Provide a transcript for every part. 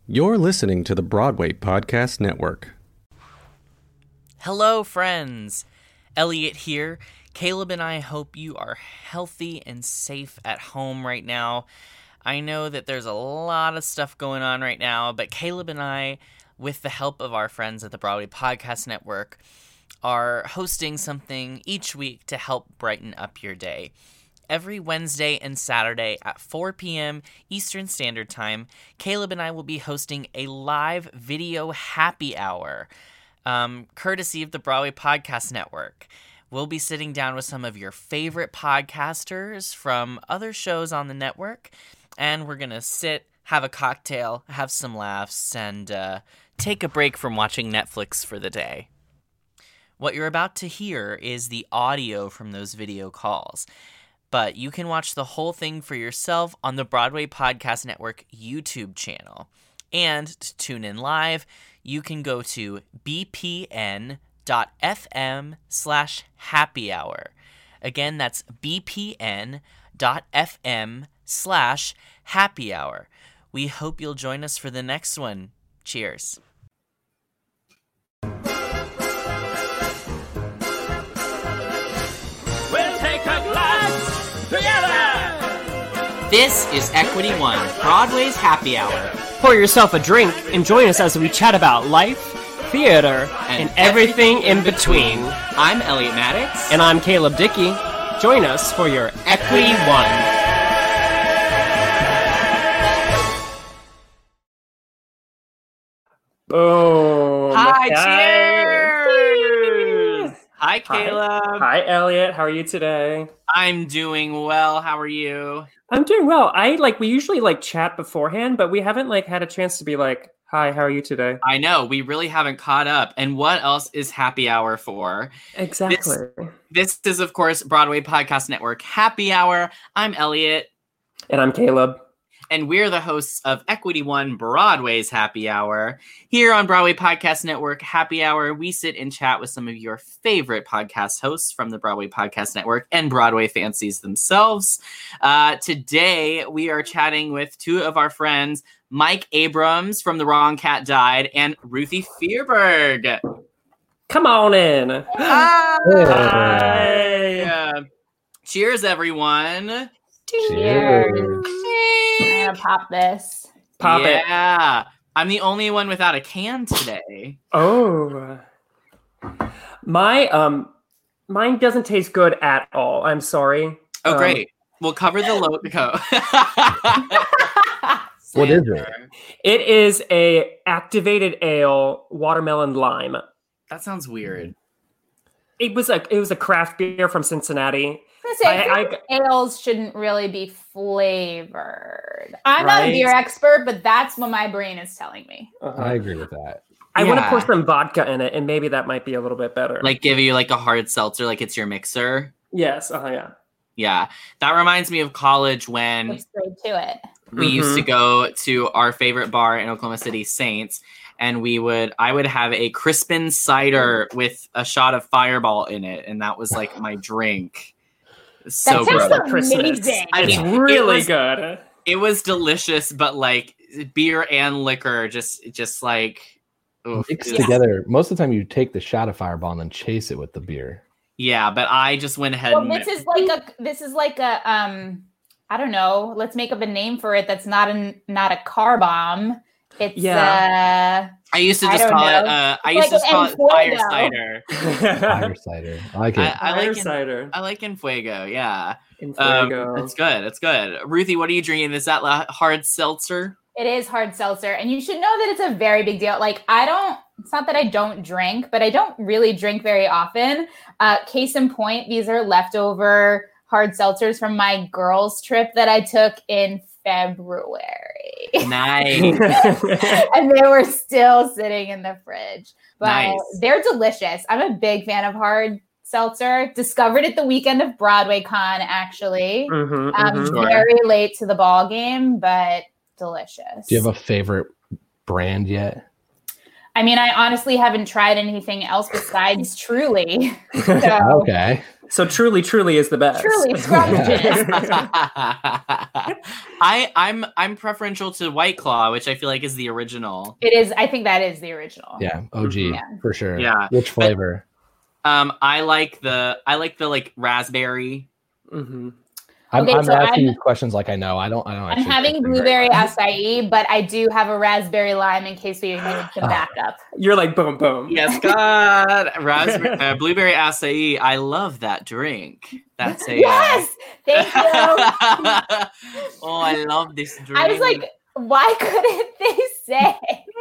You're listening to the Broadway Podcast Network. Hello, friends. Elliot here. Caleb and I hope you are healthy and safe at home right now. I know that there's a lot of stuff going on right now, but Caleb and I, with the help of our friends at the Broadway Podcast Network, are hosting something each week to help brighten up your day. Every Wednesday and Saturday at 4 p.m. Eastern Standard Time, Caleb and I will be hosting a live video happy hour, courtesy of the Broadway Podcast Network. We'll be sitting down with some of your favorite podcasters from other shows on the network, and we're going to sit, have a cocktail, have some laughs, and take a break from watching Netflix for the day. What you're about to hear is the audio from those video calls. But you can watch the whole thing for yourself on the Broadway Podcast Network YouTube channel. And to tune in live, you can go to bpn.fm/happy hour. Again, that's bpn.fm/happy hour. We hope you'll join us for the next one. Cheers. We'll take a glass together! This is Equity One, Broadway's happy hour. Pour yourself a drink and join us as we chat about life, theater, and everything in between. I'm Elliot Maddox. And I'm Caleb Dickey. Join us for your Equity One. Boom. Hi, Cheers. Hi, Caleb. Hi, Elliot. How are you today? I'm doing well. How are you? I'm doing well. We usually chat beforehand, but we haven't had a chance to be hi, how are you today? I know, we really haven't caught up. And what else is happy hour for? Exactly. This is, of course, Broadway Podcast Network Happy Hour. I'm Elliot. And I'm Caleb. And we're the hosts of Equity One, Broadway's Happy Hour. Here on Broadway Podcast Network Happy Hour, we sit and chat with some of your favorite podcast hosts from the Broadway Podcast Network and Broadway fancies themselves. Today, we are chatting with two of our friends, Mike Abrams from The Wrong Cat Died and Ruthie Fearberg. Come on in. Hi. Hi. Cheers, everyone. Cheers. I'm gonna pop this. Pop it. Yeah. I'm the only one without a can today. Oh. Mine doesn't taste good at all. I'm sorry. Oh, great. We'll cover the logo. What is it? It is a activated ale, watermelon lime. That sounds weird. It was a craft beer from Cincinnati. I think ales shouldn't really be flavored. I'm not a beer expert, but that's what my brain is telling me. I agree with that. I want to pour some vodka in it, and maybe that might be a little bit better. Give you a hard seltzer, it's your mixer. Yes. Yeah. Yeah. That reminds me of college when Go straight to it. we used to go to our favorite bar in Oklahoma City, Saints, and I would have a Crispin cider with a shot of Fireball in it, and that was my drink. So that sounds gross. amazing. It's really good. It was delicious, but beer and liquor just Mixed together. Most of the time you take the shot of Fireball and then chase it with the beer. Yeah, but I just went ahead and this is like a I don't know, let's make up a name for it that's not a car bomb. It's I used to just call it fire cider. Fire cider. I like it. I like Enfuego, yeah. Enfuego. It's good. It's good. Ruthie, what are you drinking? Is that hard seltzer? It is hard seltzer. And you should know that it's a very big deal. It's not that I don't drink, but I don't really drink very often. Case in point, these are leftover hard seltzers from my girls' trip that I took in February. Nice. And they were still sitting in the fridge. But they're delicious. I'm a big fan of hard seltzer. Discovered it the weekend of Broadway Con, actually. Very late to the ball game, but delicious. Do you have a favorite brand yet? I mean, I honestly haven't tried anything else besides Truly. So, Okay. So Truly is the best. Truly scrumptious. I'm preferential to White Claw, which I feel like is the original. It is. I think that is the original. Yeah, OG for sure. Yeah. Which flavor? I like the like raspberry. Mm-hmm. I'm Okay, so asking I'm- you questions like I know. I don't. I'm actually having think blueberry acai, but I do have a raspberry lime in case we need some backup. You're like boom, boom. Yes, God, raspberry, blueberry acai. I love that drink. That's a Yes, thank you. Oh, I love this drink. I was like, why couldn't they say?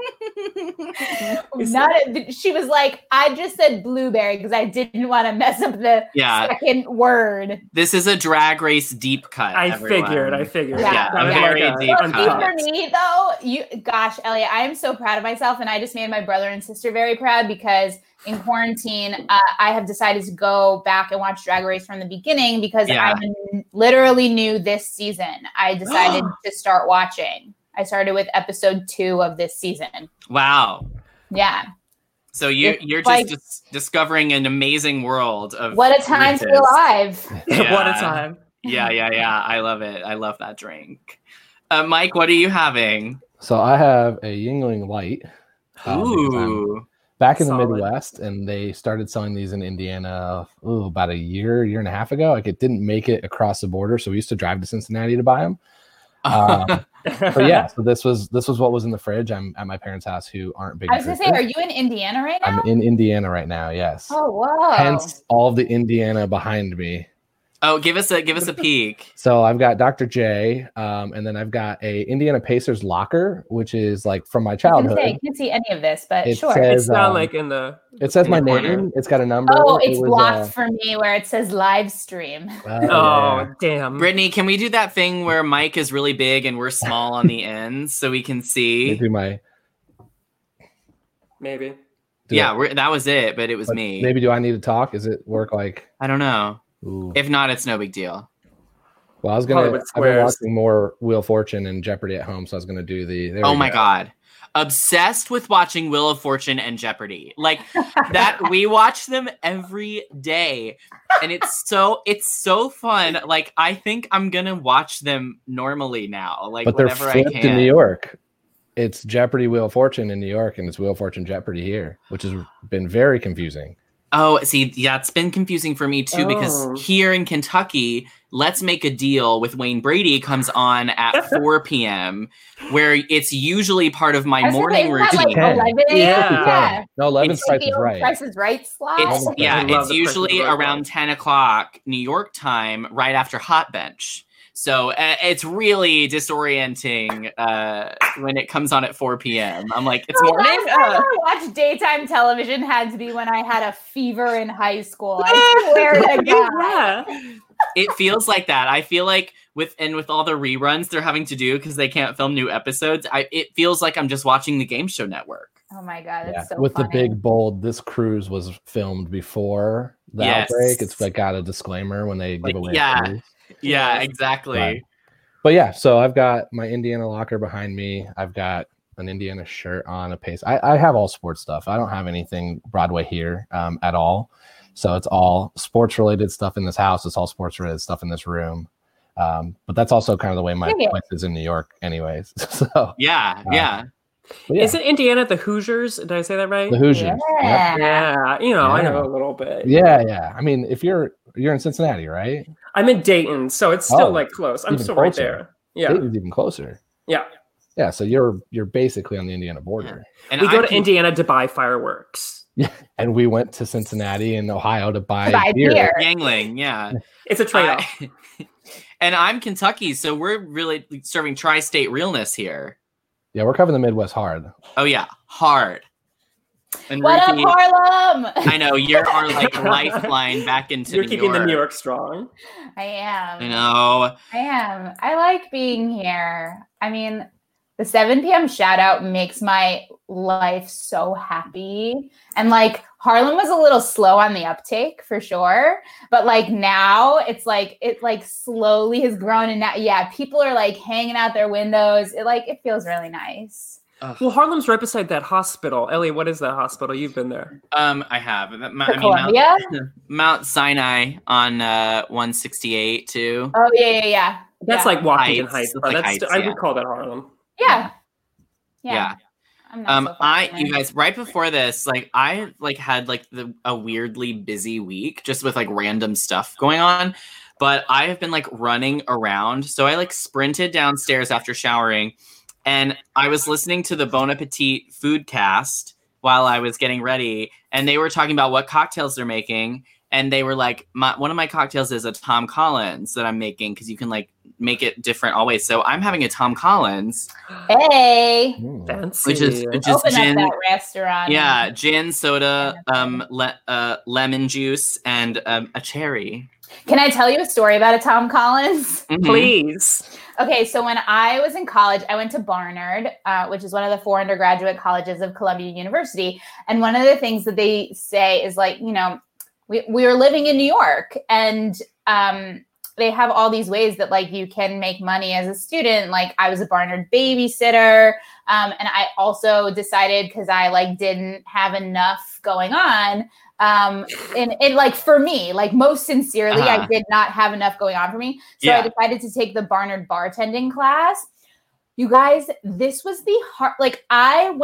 She was like, I just said blueberry because I didn't want to mess up the second word. This is a Drag Race deep cut. I figured. Yeah, very deep cut. For me, though, gosh, Elliot, I am so proud of myself, and I just made my brother and sister very proud because in quarantine, I have decided to go back and watch Drag Race from the beginning because I literally knew this season. I decided to start watching. I started with episode 2 of this season. Wow. Yeah. So you're just discovering an amazing world of what a time to be alive. Yeah. What a time. Yeah. I love it. I love that drink. Mike, what are you having? So I have a Yingling Light. Ooh. Back in the Solid. Midwest, and they started selling these in Indiana about a year and a half ago. Like it didn't make it across the border, so we used to drive to Cincinnati to buy them. But yeah, so this was what was in the fridge. I'm at my parents' house, who aren't big. I was gonna say, are you in Indiana right now? I'm in Indiana right now. Yes. Oh wow! Hence all the Indiana behind me. Oh, give us a peek. So I've got Dr. J, and then I've got a Indiana Pacers locker, which is like from my childhood. I can't see any of this, but It sure. says, It's not like in the. It says my corner. name. It's got a number. Oh, it's It was, blocked for me where it says live stream. Oh, damn. Brittany, can we do that thing where Mike is really big and we're small on the ends so we can Let me see? do my. Maybe. That was it, but it was But me. Maybe do I need to talk? Is it work like? I don't know. Ooh. If not, it's no big deal. Well, I've Hollywood been Squares. watching more Wheel of Fortune and Jeopardy at home, so I was gonna do the. there Oh we my go. God. Obsessed with watching Wheel of Fortune and Jeopardy. Like that, we watch them every day. And it's so fun. Like I think I'm gonna watch them normally now. Like But they're whenever I flipped can. in New York. It's Jeopardy Wheel of Fortune in New York, and it's Wheel of Fortune Jeopardy here, which has been very confusing. Oh, see, yeah, it's been confusing for me too because Oh. here in Kentucky, Let's Make a Deal with Wayne Brady comes on at 4 p.m., where it's usually part of my morning Isn't that routine. like 11 a.m.? Yeah. No, 11 It's Price The is old right. Price is Right slot. It's, I yeah, love it's the usually Price is Right around one. 10 o'clock New York time, right after Hot Bench. So it's really disorienting when it comes on at 4 p.m. I'm like, it's The morning? last time I watched daytime television had to be when I had a fever in high school. I swear to God. Yeah. It feels like that. I feel like with all the reruns they're having to do because they can't film new episodes, it feels like I'm just watching the Game Show Network. Oh my God, Yeah. it's so With funny. the big bold, this cruise was filmed before the Yes. outbreak. It's like got a disclaimer when they Like, give away. yeah. a cruise. Yeah, exactly. Right. But yeah, so I've got my Indiana locker behind me. I've got an Indiana shirt on, a pace. I have all sports stuff. I don't have anything Broadway here at all. So it's all sports related stuff in this house. It's all sports related stuff in this room. But that's also kind of the way my Yeah. place is in New York anyways. So Yeah, yeah. but yeah, Is it Indiana the Hoosiers? Did I say that right? the Hoosiers. Yep. Yeah. Yeah, you know, I Yeah. know a little bit. Yeah. I mean, if you're in Cincinnati, right? I'm in Dayton, so it's still Oh, like close. I'm even still right closer. there. Yeah, Dayton's even closer. yeah. Yeah, so you're basically on the Indiana border. And We go I to can- Indiana to buy fireworks. And we went to Cincinnati and Ohio to buy, To buy beer. Yangling, yeah. It's a trade-off. And I'm Kentucky, so we're really serving tri-state realness here. Yeah, we're covering the Midwest hard. Oh yeah, hard. And What up, Ruthie, Harlem? I know you're our like lifeline back into You're New keeping York. the New York strong. I am. I know. I am. I like being here. I mean, the 7 p.m. shout out makes my life so happy. And like Harlem was a little slow on the uptake for sure. But like now it's like it like slowly has grown. And now, yeah, people are like hanging out their windows. It feels really nice. Well, Harlem's right beside that hospital. Ellie, what is that hospital? You've been there. I have. Columbia? Mount Sinai on 168 too. Oh yeah. That's like Washington Heights. It's like Heights, I yeah. would call that Harlem. Yeah. I'm not so far from you there. guys, right before this, like I like had like a weirdly busy week just with like random stuff going on. But I have been like running around. So I like sprinted downstairs after showering and I was listening to the Bon Appetit Foodcast while I was getting ready. And they were talking about what cocktails they're making. And they were like, one of my cocktails is a Tom Collins that I'm making because you can like make it different always. So I'm having a Tom Collins. Hey. Fancy. Which is Open gin. up that restaurant. Yeah, gin, soda, lemon juice, and a cherry. Can I tell you a story about a Tom Collins? Mhm. Please. Okay, so when I was in college, I went to Barnard, which is one of the 4 undergraduate colleges of Columbia University. And one of the things that they say is like, we were living in New York and they have all these ways that like you can make money as a student. Like I was a Barnard babysitter. And I also decided because I like didn't have enough going on. And like for me, like most sincerely, I did not have enough going on for me. So I decided to take the Barnard bartending class. You guys, this was the hard, like I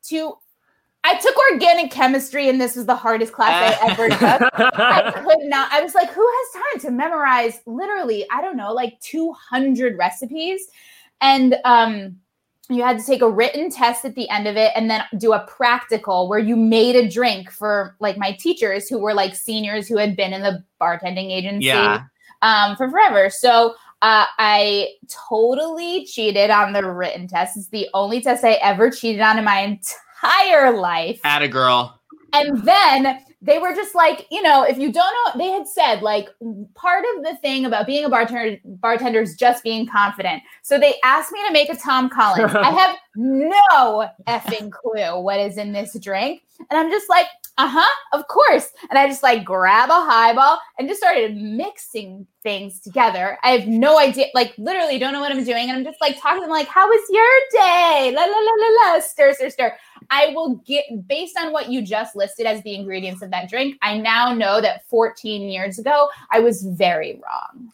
took organic chemistry and this was the hardest class I ever took. I could not, I was like, who has time to memorize literally, I don't know, like 200 recipes. And, you had to take a written test at the end of it and then do a practical where you made a drink for like my teachers who were like seniors who had been in the bartending agency for forever. So I totally cheated on the written test. It's the only test I ever cheated on in my entire life. Atta girl. And then they were just like, if you don't know, they had said like part of the thing about being a bartender is just being confident. So they asked me to make a Tom Collins. I have no effing clue what is in this drink. And I'm just like, of course. And I just like grab a highball and just started mixing things together. I have no idea, like literally don't know what I'm doing. And I'm just like talking to them like, how was your day? La, la, la, la, la, stir, stir, stir. I will get, based on what you just listed as the ingredients of that drink, I now know that 14 years ago, I was very wrong.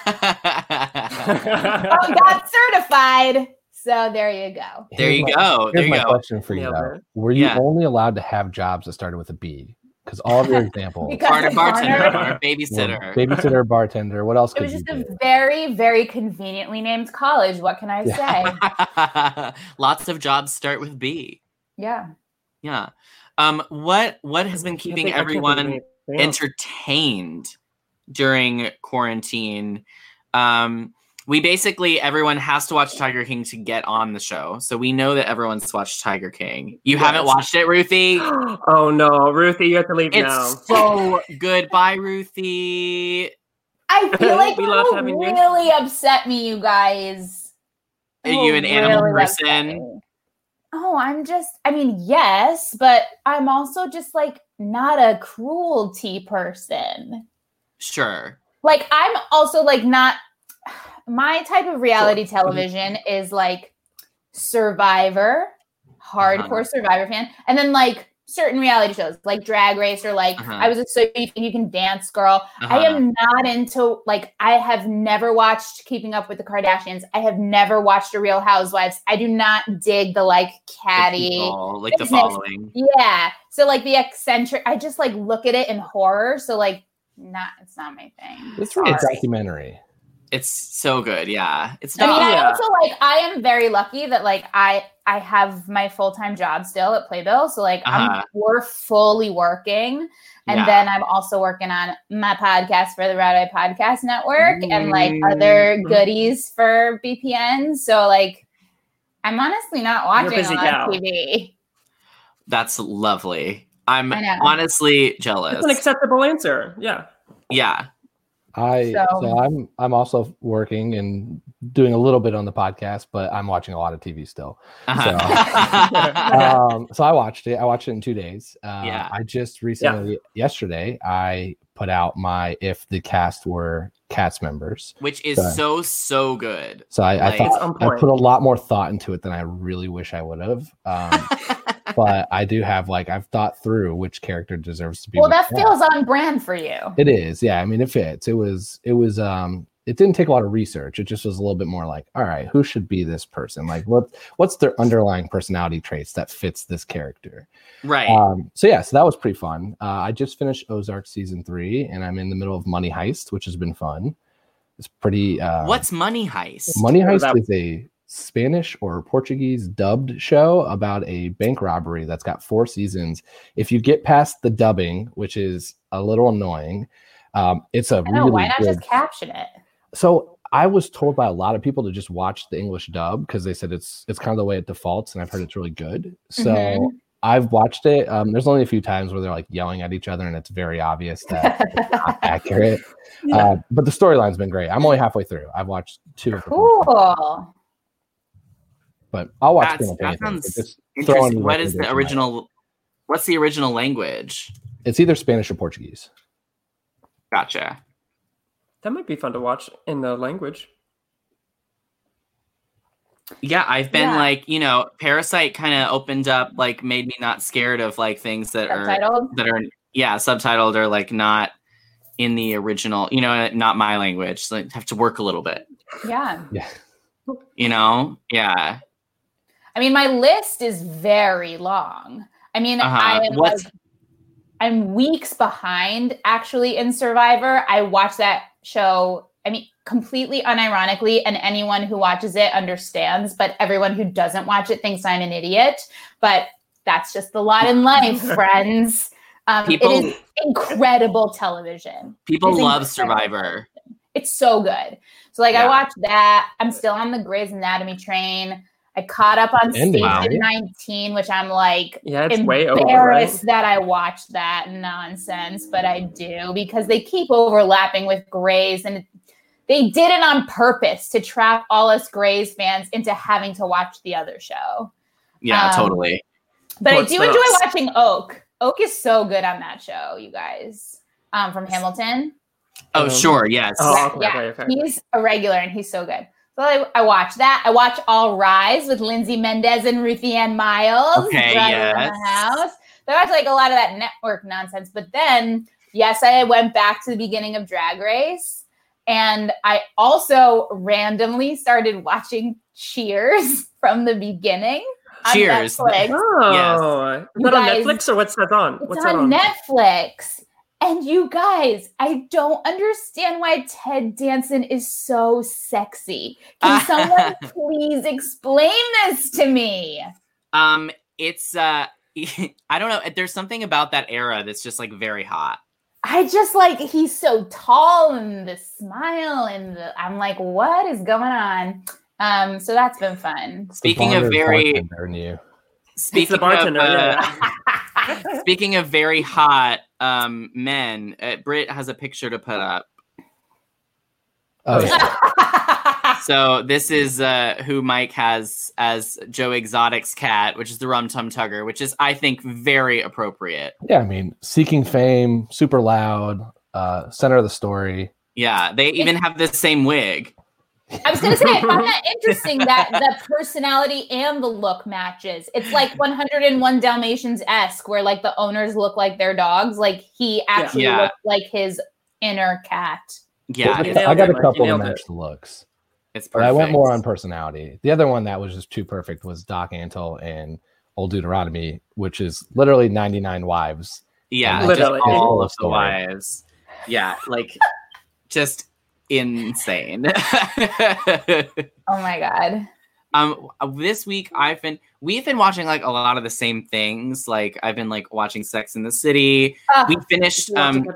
Got certified. So there you go. There you go. Here's my question for you, Yeah, though. man. Were you only allowed to have jobs that started with a B? Because all of your examples, Because bartender Barnard- or babysitter. babysitter, bartender, what else It could was you just do? a very, very conveniently named college. What can I say? Lots of jobs start with B. Yeah. Yeah. What has been keeping everyone entertained during quarantine? We basically, everyone has to watch Tiger King to get on the show. So we know that everyone's watched Tiger King. You haven't watched it, Ruthie? Oh no, Ruthie, you have to leave now. It's so good. Bye, Ruthie. I feel like We it love will having you. really upset me, you guys. Are It you will an animal really upset person? me. Oh, yes, but I'm also just like not a cruelty person. Sure. Like I'm also like not, my type of reality television is like Survivor, hardcore Survivor fan, and then like certain reality shows like Drag Race or like I was a So You Can Dance girl. I am not into like, I have never watched Keeping Up with the Kardashians. I have never watched a Real Housewives. I do not dig the like catty, Like the business. following. Yeah. So like the eccentric, I just like look at it in horror. So like, it's not my thing. It's really a documentary. It's so good. Yeah. It's I mean, not. I also like, I am very lucky that like I have my full-time job still at Playbill. So like we're fully working. And then I'm also working on my podcast for the Broadway Podcast Network and like other goodies for BPN. So like, I'm honestly not watching a lot of TV. That's lovely. I'm I know. honestly jealous. That's an acceptable answer. Yeah. Yeah. I'm also working and doing a little bit on the podcast, but I'm watching a lot of TV still. So I watched it. I watched it in 2 days. I just recently, yesterday, I put out my if the cast were cast members, which is so good. So I thought I put a lot more thought into it than I really wish I would have. But I do have I've thought through which character deserves to be. Well, that feels on brand for you. It is, yeah. I mean, it fits. It didn't take a lot of research. It just was a little bit more all right, who should be this person? What's their underlying personality traits that fits this character? Right. So that was pretty fun. I just finished Ozark season 3, and I'm in the middle of Money Heist, which has been fun. It's pretty. What's Money Heist? Money Heist is a Spanish or Portuguese dubbed show about a bank robbery that's got 4 seasons. If you get past the dubbing, which is a little annoying, it's a really why not good... just caption it? So I was told by a lot of people to just watch the English dub because they said it's kind of the way it defaults, and I've heard it's really good. So I've watched it. There's only a few times where they're yelling at each other, and it's very obvious that it's not accurate. But the storyline's been great. I'm only halfway through. I've watched 2 of them. Cool. But I'll watch that sounds interesting. What is the original? What's the original language? It's either Spanish or Portuguese. Gotcha. That might be fun to watch in the language. Yeah, I've been Parasite kind of opened up, made me not scared of things that are subtitled or not in the original, not my language. So I have to work a little bit. Yeah. Yeah. Yeah. I mean, my list is very long. I mean, I'm weeks behind actually in Survivor. I watched that show, completely unironically, and anyone who watches it understands, but everyone who doesn't watch it thinks I'm an idiot. But that's just the lot in life, friends. It is incredible television. People love Survivor. It's so good. So I watched that. I'm still on the Grey's Anatomy train. I caught up on Station 19, which I'm it's way over, embarrassed that I watched that nonsense, but I do because they keep overlapping with Grey's, and they did it on purpose to trap all us Grey's fans into having to watch the other show. Yeah, totally. But I do enjoy watching Oak. Oak is so good on that show, you guys. From Hamilton. Oh, sure, yes. Okay. He's a regular, and he's so good. So I watch that. I watch All Rise with Lindsay Mendez and Ruthie Ann Miles. Okay, yes. In the house. So I watch a lot of that network nonsense. But then, I went back to the beginning of Drag Race. And I also randomly started watching Cheers from the beginning. Cheers. Netflix. Oh, yes. Is that on Netflix or what's that on? It's on Netflix. And you guys, I don't understand why Ted Danson is so sexy. Can someone please explain this to me? It's I don't know. There's something about that era that's just very hot. I just he's so tall and the smile and I'm what is going on? So that's been fun. Speaking of very hot men, Britt has a picture to put up. Oh, yeah. So this is who Mike has as Joe Exotic's cat, which is the Rum Tum Tugger, which is, I think, very appropriate. Yeah, seeking fame, super loud, center of the story. Yeah, they even have the same wig. I was going to say, I found that interesting that the personality and the look matches. It's 101 Dalmatians-esque, where the owners look like their dogs. He actually looks like his inner cat. Yeah, I got a couple to match the looks. It's perfect. But I went more on personality. The other one that was just too perfect was Doc Antle and Old Deuteronomy, which is literally 99 wives. Yeah, literally all of the wives. Yeah, just insane. Oh my god. This week we've been watching a lot of the same things. I've been watching Sex in the City. We finished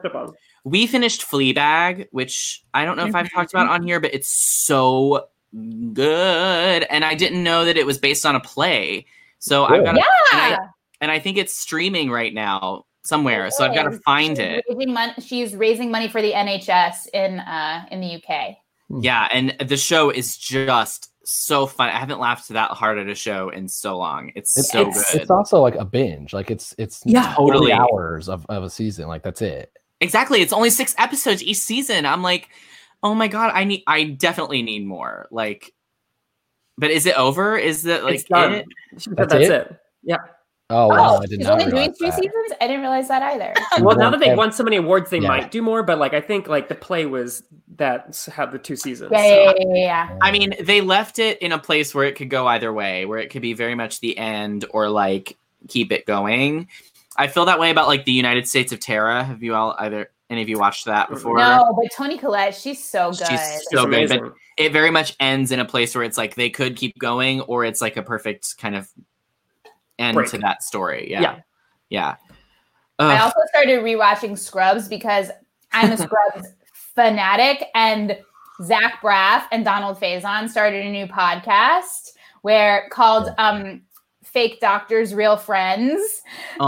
Fleabag, which I don't know if I've talked about on here, but it's so good. And I didn't know that it was based on a play. So I've got and I think it's streaming right now. somewhere, so I've got to find it. She's raising money for the NHS in the UK. Yeah, and the show is just so fun. I haven't laughed that hard at a show in so long. It's so good. It's also like a binge. Like it's totally hours of a season. Like that's it. Exactly. It's only 6 episodes each season. I'm like, oh my God, I definitely need more. Like, but is it over? Is it like it's done. it? That's it. Yeah. Oh wow, I did she's not only doing realize 2 that. seasons? I didn't realize that either. Well, now that they've won so many awards, they Yeah. might do more. But like, I think like the play was that had the 2 seasons. Yeah. I mean, they left it in a place where it could go either way, where it could be very much the end or like keep it going. I feel that way about like the United States of Terra. Have you all any of you watched that before? No, but Toni Collette, she's so good. She's so good, but it very much ends in a place where it's like they could keep going, or it's like a perfect kind of end to that story. Yeah. I also started rewatching Scrubs because I'm a Scrubs fanatic, and Zach Braff and Donald Faison started a new podcast called Fake Doctors, Real Friends.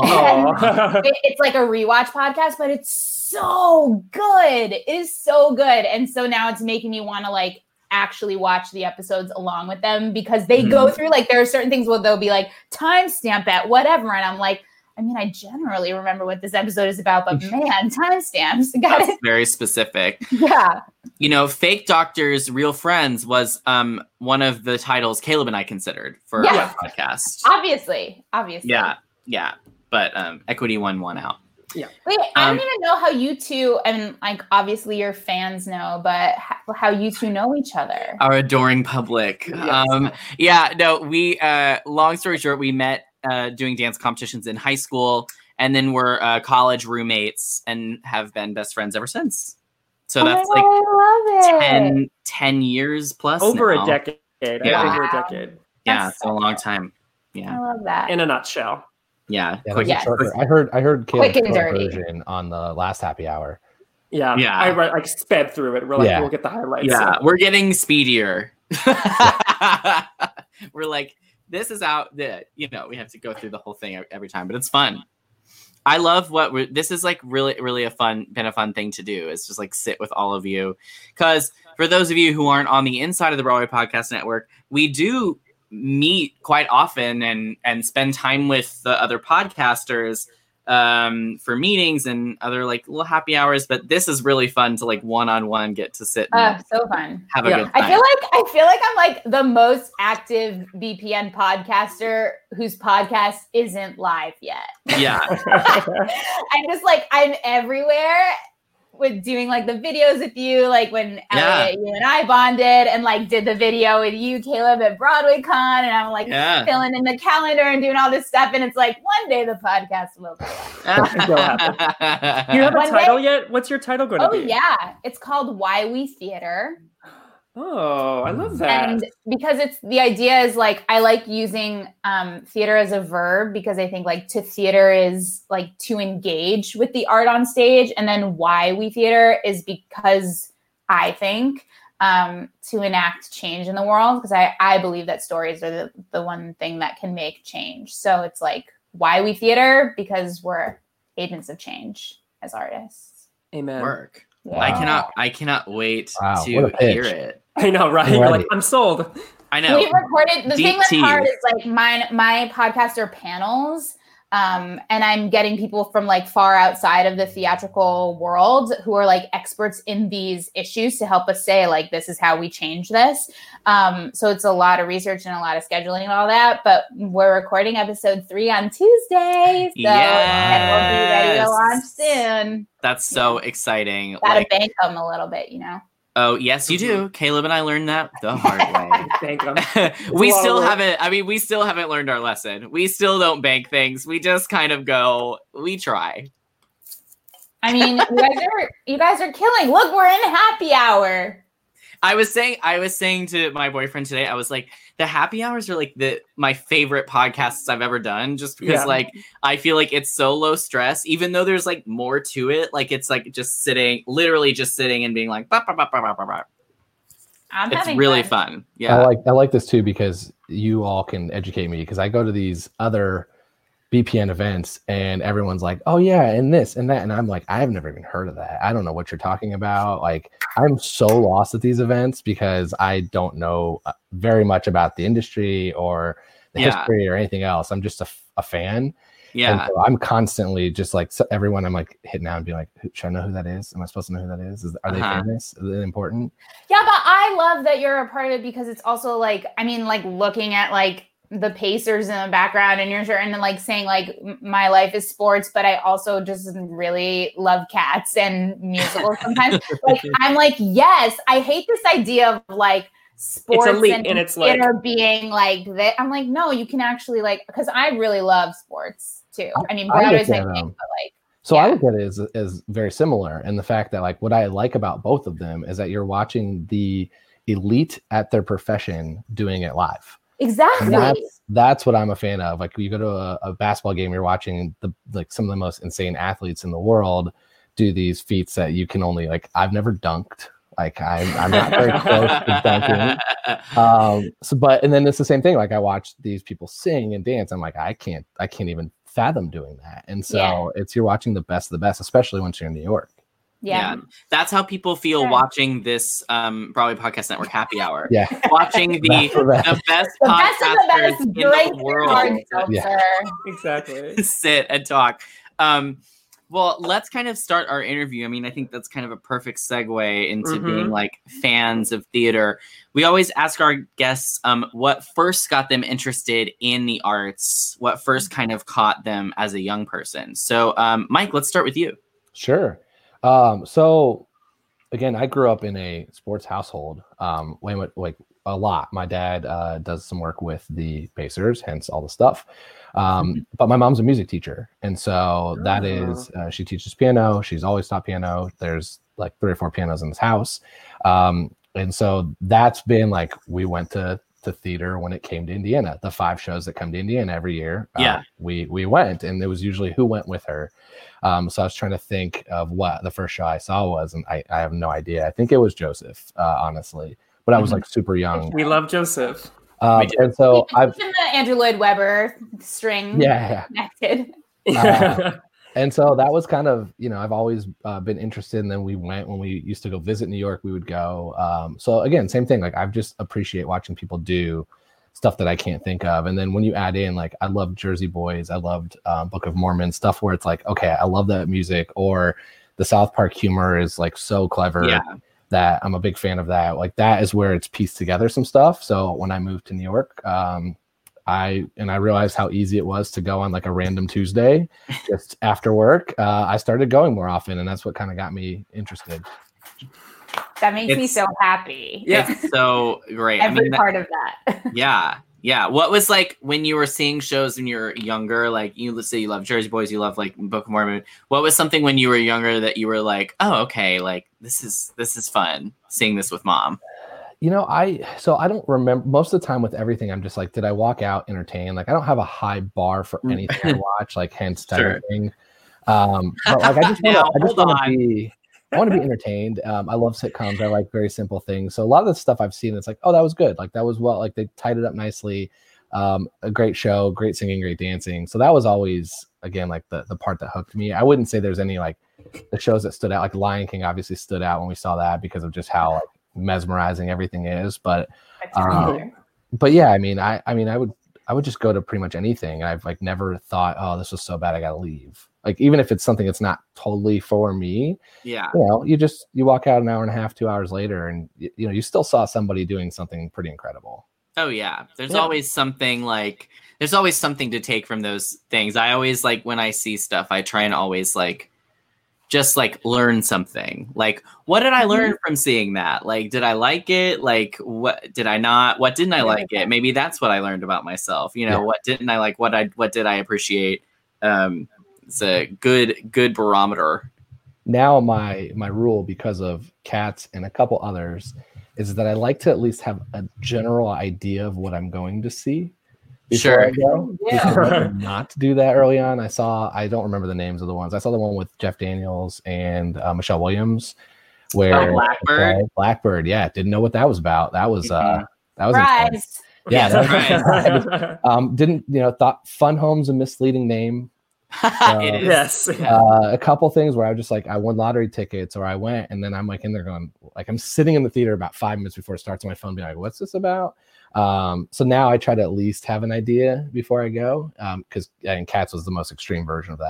It's like a rewatch podcast, but it's so good. It is so good. And so now it's making me want to like actually watch the episodes along with them, because they go through like, there are certain things where they'll be like timestamp at whatever. And I'm like, I mean, I generally remember what this episode is about, but man, timestamps. That's very specific. Yeah. You know, Fake Doctors, Real Friends was one of the titles Caleb and I considered for our podcast. Obviously. Yeah. But Equity won out. Yeah. Wait, I don't even know how you two, and like obviously your fans know, but how you two know each other. Our adoring public. Yes. We long story short, we met doing dance competitions in high school, and then we're college roommates and have been best friends ever since. So that's like I love it. 10 years plus. Over now. a decade. Yeah. Over a decade. Yeah, it's a long time. Yeah. I love that. In a nutshell. Yeah. Quick, I heard Quick Caleb's and dirty version on the last happy hour. Yeah. I sped through it. We're like, we'll get the highlights. Yeah, we're getting speedier. We're like, this is out. We have to go through the whole thing every time, but it's fun. I love this is like really, really been a fun thing to do. It's just like sit with all of you. Because for those of you who aren't on the inside of the Broadway Podcast Network, we do meet quite often and spend time with the other podcasters for meetings and other like little happy hours. But this is really fun to like one-on-one get to sit and so fun. Have a good time. I feel like I'm like the most active BPN podcaster whose podcast isn't live yet. Yeah. I'm just like, I'm everywhere with doing like the videos with you, like when Elliot, you and I bonded and like did the video with you, Caleb, at Broadway Con, and I'm like filling in the calendar and doing all this stuff, and it's like one day the podcast will go up. Do you have a title yet? What's your title going to be? Oh yeah, it's called Why We Theater. Oh, I love that. And because the idea is like, I like using theater as a verb, because I think like to theater is like to engage with the art on stage. And then why we theater is because I think to enact change in the world, because I believe that stories are the one thing that can make change. So it's like why we theater, because we're agents of change as artists. Amen. Work. Yeah. I cannot wait Wow, to what a pitch. hear it. I know, right? You're like, I'm sold. I know. We've recorded the Deep thing that's tea. hard is like my podcast are panels. And I'm getting people from like far outside of the theatrical world who are like experts in these issues to help us say like, this is how we change this. So it's a lot of research and a lot of scheduling and all that, but we're recording episode 3 on Tuesday. So and we'll be ready to launch soon. That's so exciting. Gotta bank them a little bit, Oh, yes, you do. Caleb and I learned that the hard way. Thank them. We still haven't learned our lesson. We still don't bank things. We just kind of go, we try. I mean, you guys are killing. Look, we're in happy hour. I was saying to my boyfriend today, I was like, the happy hours are like my favorite podcasts I've ever done, just because like I feel like it's so low stress, even though there's like more to it. Like it's like literally just sitting and being like, bah, bah, bah, bah, bah, bah, bah. It's really fun. Yeah. I like this too, because you all can educate me, because I go to these other BPN events, and everyone's like, oh yeah, and this and that, and I'm like, I've never even heard of that. I don't know what you're talking about. Like, I'm so lost at these events because I don't know very much about the industry or the history or anything else. I'm just a fan. Yeah. And so I'm constantly just like, everyone I'm like hitting out and being like, should I know who that is? Am I supposed to know who that is? Are they famous? Is it important? Yeah, but I love that you're a part of it because it's also like, I mean, like looking at like the Pacers in the background and you're and then like saying like my life is sports, but I also just really love cats and musicals sometimes. Like I'm like, yes, I hate this idea of like sports and it's theater being like that. I'm like, no, you can actually like, because I really love sports too. I mean, Broadway's my thing, but like. So I look at it as very similar, and the fact that like what I like about both of them is that you're watching the elite at their profession doing it live. Exactly. And that's what I'm a fan of. Like you go to a basketball game, you're watching some of the most insane athletes in the world do these feats that you can only like. I've never dunked. Like I'm not very close to dunking. But then it's the same thing. Like I watch these people sing and dance. I'm like, I can't even fathom doing that. And so you're watching the best of the best, especially once you're in New York. Yeah. That's how people feel watching this Broadway Podcast Network happy hour. Yeah. Watching the best podcasters in the world. Yeah. Exactly. Sit and talk. Well, let's kind of start our interview. I mean, I think that's kind of a perfect segue into being like fans of theater. We always ask our guests what first got them interested in the arts, what first kind of caught them as a young person. So, Mike, let's start with you. Sure. So again, I grew up in a sports household, like a lot. My dad does some work with the Pacers, hence all the stuff. But my mom's a music teacher. And so that is, she teaches piano. She's always taught piano. There's like 3 or 4 pianos in this house. And so that's been like, we went to theater when it came to Indiana, the 5 shows that come to Indiana every year. We went, and it was usually who went with her. So I was trying to think of what the first show I saw was, and I have no idea. I think it was Joseph, honestly, but I was like super young. We love Joseph. And so I've been the Andrew Lloyd Webber string connected. And so that was kind of, I've always been interested. And then we went when we used to go visit New York, we would go. So again, same thing. Like I just appreciate watching people do stuff that I can't think of. And then when you add in, like, I loved Jersey Boys, I loved Book of Mormon, stuff where it's like, okay, I love that music, or the South Park humor is like so clever that I'm a big fan of that. Like that is where it's pieced together some stuff. So when I moved to New York, I realized how easy it was to go on like a random Tuesday just after work. I started going more often, and that's what kind of got me interested. That makes me so happy. Yeah, it's so great. Every part of that. Yeah. What was like when you were seeing shows when you were younger? Like let's say you love Jersey Boys, you love like Book of Mormon. What was something when you were younger that you were like, oh, okay, like this is fun seeing this with mom? I don't remember. Most of the time with everything, I'm just like, did I walk out entertained? Like I don't have a high bar for anything I watch, like hence type of thing. But like I want to be entertained. I love sitcoms. I like very simple things. So a lot of the stuff I've seen, it's like, oh, that was good. Like that was like they tied it up nicely. A great show, great singing, great dancing. So that was always, again, like the part that hooked me. I wouldn't say there's any like the shows that stood out. Like Lion King obviously stood out when we saw that because of just how like mesmerizing everything is. But yeah, I mean, I would just go to pretty much anything. I've like never thought, oh, this was so bad, I gotta leave. Like even if it's something that's not totally for me, you walk out an hour and a half, 2 hours later, and you still saw somebody doing something pretty incredible. Oh yeah, there's always something to take from those things. I always like when I see stuff, I try and always like just like learn something. Like, what did I learn from seeing that? Like, did I like it? Like, what did I not? What didn't I like it? Maybe that's what I learned about myself. What didn't I like? What did I appreciate? It's a good barometer. Now my rule, because of Cats and a couple others, is that I like to at least have a general idea of what I'm going to see before I go. Yeah. Not to do that early on. I don't remember the names of the ones. I saw the one with Jeff Daniels and Michelle Williams, where Blackbird. Blackbird, didn't know what that was about. That was Surprise. Yeah, Yes, right. didn't thought Fun Home's a misleading name. It is. Yes. A couple things where I was just like, I won lottery tickets, or I went, and then I'm like in there going, like, I'm sitting in the theater about 5 minutes before it starts on my phone, being like, what's this about? So now I try to at least have an idea before I go, because Cats was the most extreme version of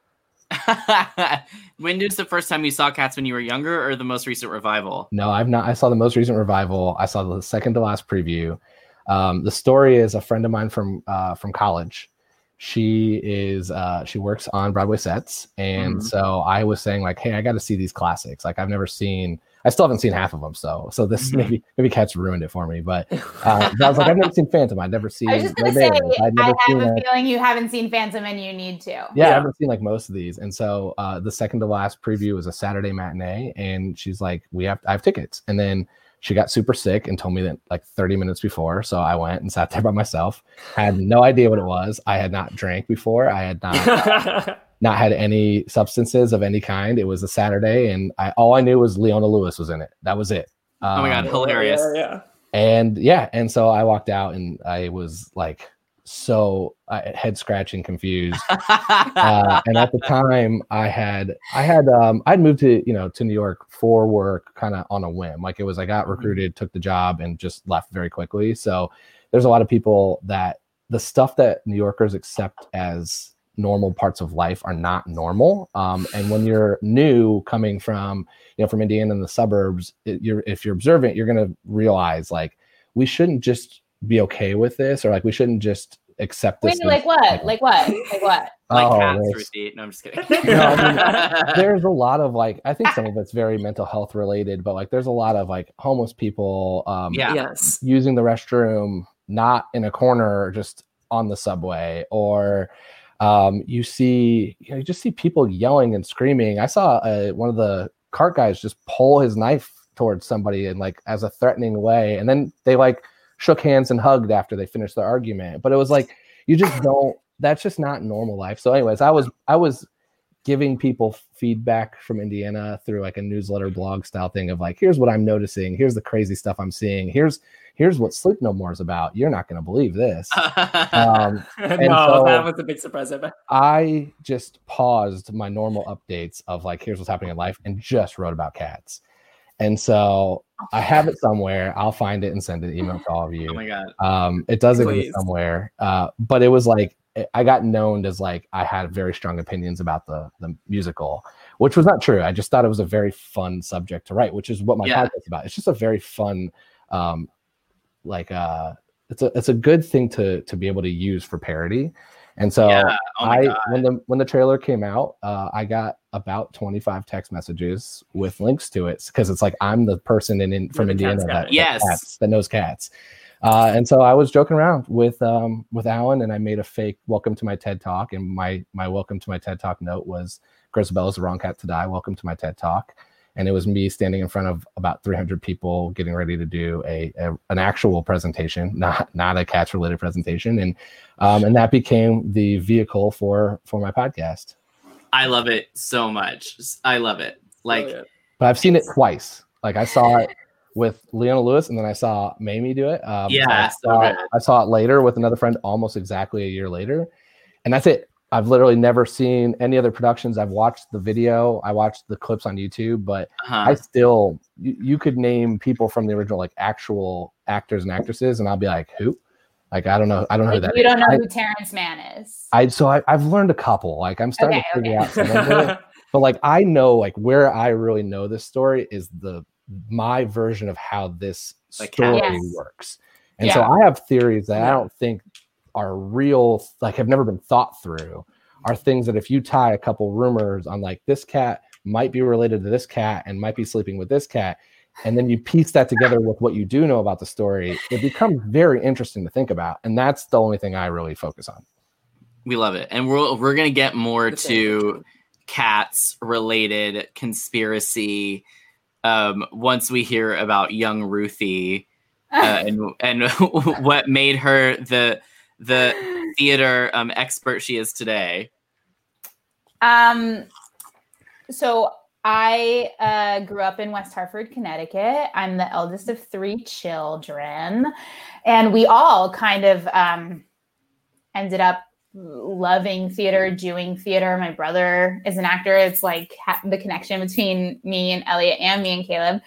that. When was the first time you saw Cats? When you were younger, or the most recent revival? No, I've not. I saw the most recent revival. I saw the second to last preview. The story is a friend of mine from college. She works on Broadway sets, and so I was saying like, hey, I got to see these classics. Like I still haven't seen half of them. So this maybe Cats ruined it for me. But I was like, I've never seen Phantom. I'd never seen. I was just gonna say, I have a feeling you haven't seen Phantom, and you need to. Yeah, I haven't seen like most of these, and so the second to last preview was a Saturday matinee, and she's like, I have tickets, and then she got super sick and told me that like 30 minutes before. So I went and sat there by myself. I had no idea what it was. I had not drank before. I had not had any substances of any kind. It was a Saturday, and all I knew was Leona Lewis was in it. That was it. Oh my God, hilarious. Yeah. And so I walked out, and I was like so head scratching, confused. And at the time I'd moved to New York for work kind of on a whim. Like it was, I got recruited, took the job, and just left very quickly. So there's a lot of people that the stuff that New Yorkers accept as normal parts of life are not normal. And when you're new, coming from Indiana in the suburbs, if you're observant, you're going to realize like, we shouldn't just be okay with this, or like we shouldn't just accept this. Wait, like what? Like what? Like Cats receipt. No, I'm just kidding. No, there's a lot of like, I think some of it's very mental health related, but like there's a lot of like homeless people Yes. using the restroom not in a corner, just on the subway, or you just see people yelling and screaming. I saw one of the cart guys just pull his knife towards somebody and like as a threatening way, and then they like shook hands and hugged after they finished their argument. But it was like, you just don't, that's just not normal life. So anyways, I was giving people feedback from Indiana through like a newsletter blog style thing of like, here's what I'm noticing, here's the crazy stuff I'm seeing, here's what Sleep No More is about. You're not going to believe this. No, so that was a big surprise. I just paused my normal updates of like, here's what's happening in life, and just wrote about Cats. And so I have it somewhere. I'll find it and send an email to all of you. Oh my God. It does exist somewhere. But it was like, I got known as like, I had very strong opinions about the musical, which was not true. I just thought it was a very fun subject to write, which is what my podcast is about. It's just a very fun, it's a good thing to be able to use for parody. And so when the trailer came out, I got about 25 text messages with links to it, because it's like, I'm the person from Indiana that knows Cats. And so I was joking around with Alan, and I made a fake welcome to my TED Talk, and my welcome to my TED Talk note was, Grisabella's the wrong cat to die. Welcome to my TED Talk. And it was me standing in front of about 300 people getting ready to do an actual presentation, not a Cats related presentation. And that became the vehicle for my podcast. I love it so much. I love it. Like, but I've seen it twice. Like I saw it with Leona Lewis, and then I saw Mamie do it. I saw it later with another friend almost exactly a year later. And that's it. I've literally never seen any other productions. I've watched the video. I watched the clips on YouTube, but I still, you could name people from the original, like actual actors and actresses, and I'll be like, who? Like, I don't know who that is. You don't know who Terrence Mann is. I've learned a couple. Like, I'm starting to figure out some of it. But like, I know, like, where I really know this story is my version of how this story works. And so I have theories that I don't think are real, like have never been thought through, are things that if you tie a couple rumors on like, this cat might be related to this cat and might be sleeping with this cat, and then you piece that together with what you do know about the story, it becomes very interesting to think about. And that's the only thing I really focus on. We love it. And we're going to get more to Cats related conspiracy once we hear about young Ruthie and what made her the theater expert she is today. So I grew up in West Hartford, Connecticut. I'm the eldest of 3 children, and we all kind of ended up loving theater, doing theater. My brother is an actor. It's like the connection between me and Elliot and me and Caleb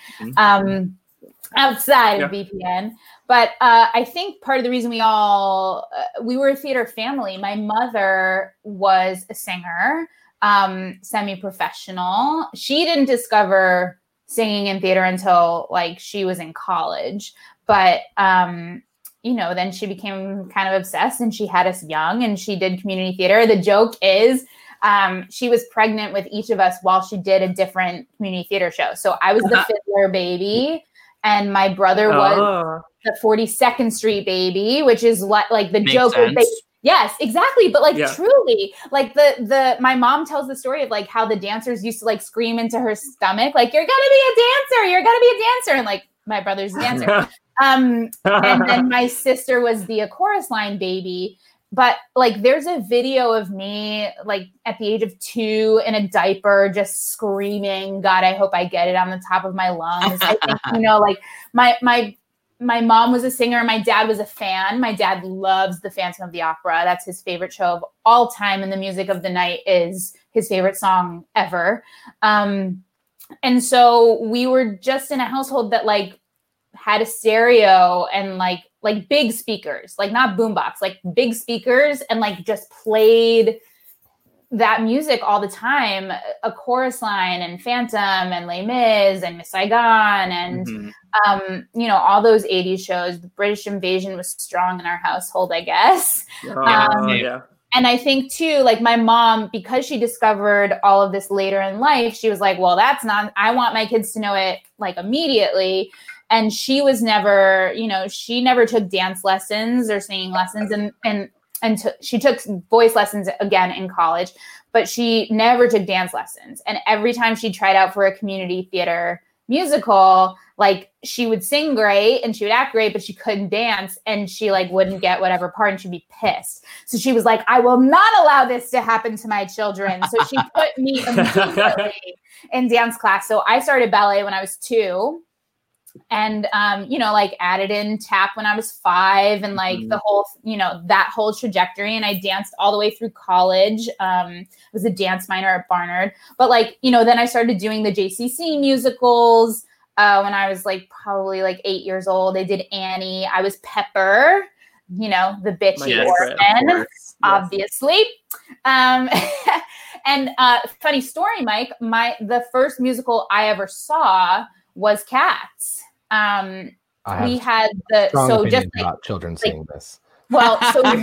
outside of BPN. But I think part of the reason we were a theater family. My mother was a singer. Semi-professional. She didn't discover singing in theater until like she was in college, but then she became kind of obsessed and she had us young and she did community theater. The joke is she was pregnant with each of us while she did a different community theater show. So I was the Fiddler baby and my brother was the 42nd Street baby, which is what like the Makes joke sense. is yes, exactly. But like truly, like my mom tells the story of like how the dancers used to like scream into her stomach, like, you're gonna be a dancer, you're gonna be a dancer. And like my brother's a dancer. And then my sister was the chorus line baby. But like there's a video of me like at the age of 2 in a diaper just screaming, God, I hope I get it on the top of my lungs. I think, like my mom was a singer. My dad was a fan. My dad loves the Phantom of the Opera. That's his favorite show of all time. And the music of the night is his favorite song ever. And so we were just in a household that like had a stereo and like big speakers, like not boombox, like big speakers and like just played that music all the time, A Chorus Line and Phantom and Les Mis and Miss Saigon and, all those 80s shows. The British Invasion was strong in our household, I guess. And I think too, like my mom, because she discovered all of this later in life, she was like, well, I want my kids to know it like immediately. And she was never, she never took dance lessons or singing lessons and she took voice lessons again in college, but she never took dance lessons. And every time she tried out for a community theater musical, like she would sing great and she would act great, but she couldn't dance and she like wouldn't get whatever part and she'd be pissed. So she was like, I will not allow this to happen to my children. So she put me immediately in dance class. So I started ballet when I was 2. And, like added in tap when I was 5 and like the whole, that whole trajectory. And I danced all the way through college. I was a dance minor at Barnard, but like, then I started doing the JCC musicals when I was like probably like 8 years old. I did Annie. I was Pepper, the bitchy orphan, obviously. And funny story, Mike, the first musical I ever saw was Cats. We had just about children seeing this. Well,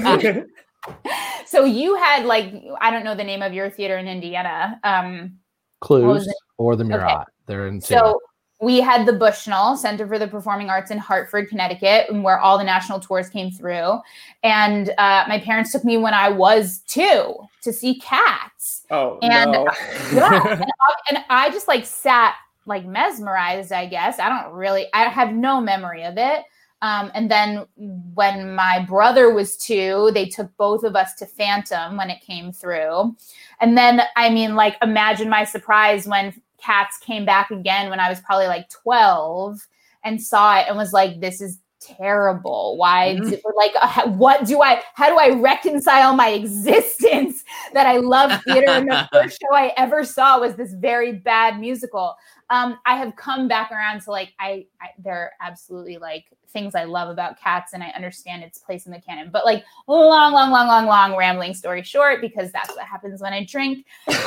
so you had like, I don't know the name of your theater in Indiana. Clues or the Murat. Okay. They're in two. So we had the Bushnell Center for the Performing Arts in Hartford, Connecticut, where all the national tours came through. And my parents took me when I was 2 to see Cats. Oh, and, no. and I just like sat like mesmerized, I guess. I have no memory of it. And then when my brother was 2, they took both of us to Phantom when it came through. And then, imagine my surprise when Cats came back again when I was probably like 12 and saw it and was like, this is terrible. Why? How do I reconcile my existence that I love theater and the first show I ever saw was this very bad musical? I have come back around to like, there are absolutely like things I love about Cats and I understand its place in the canon, but like long rambling story short, because that's what happens when I drink.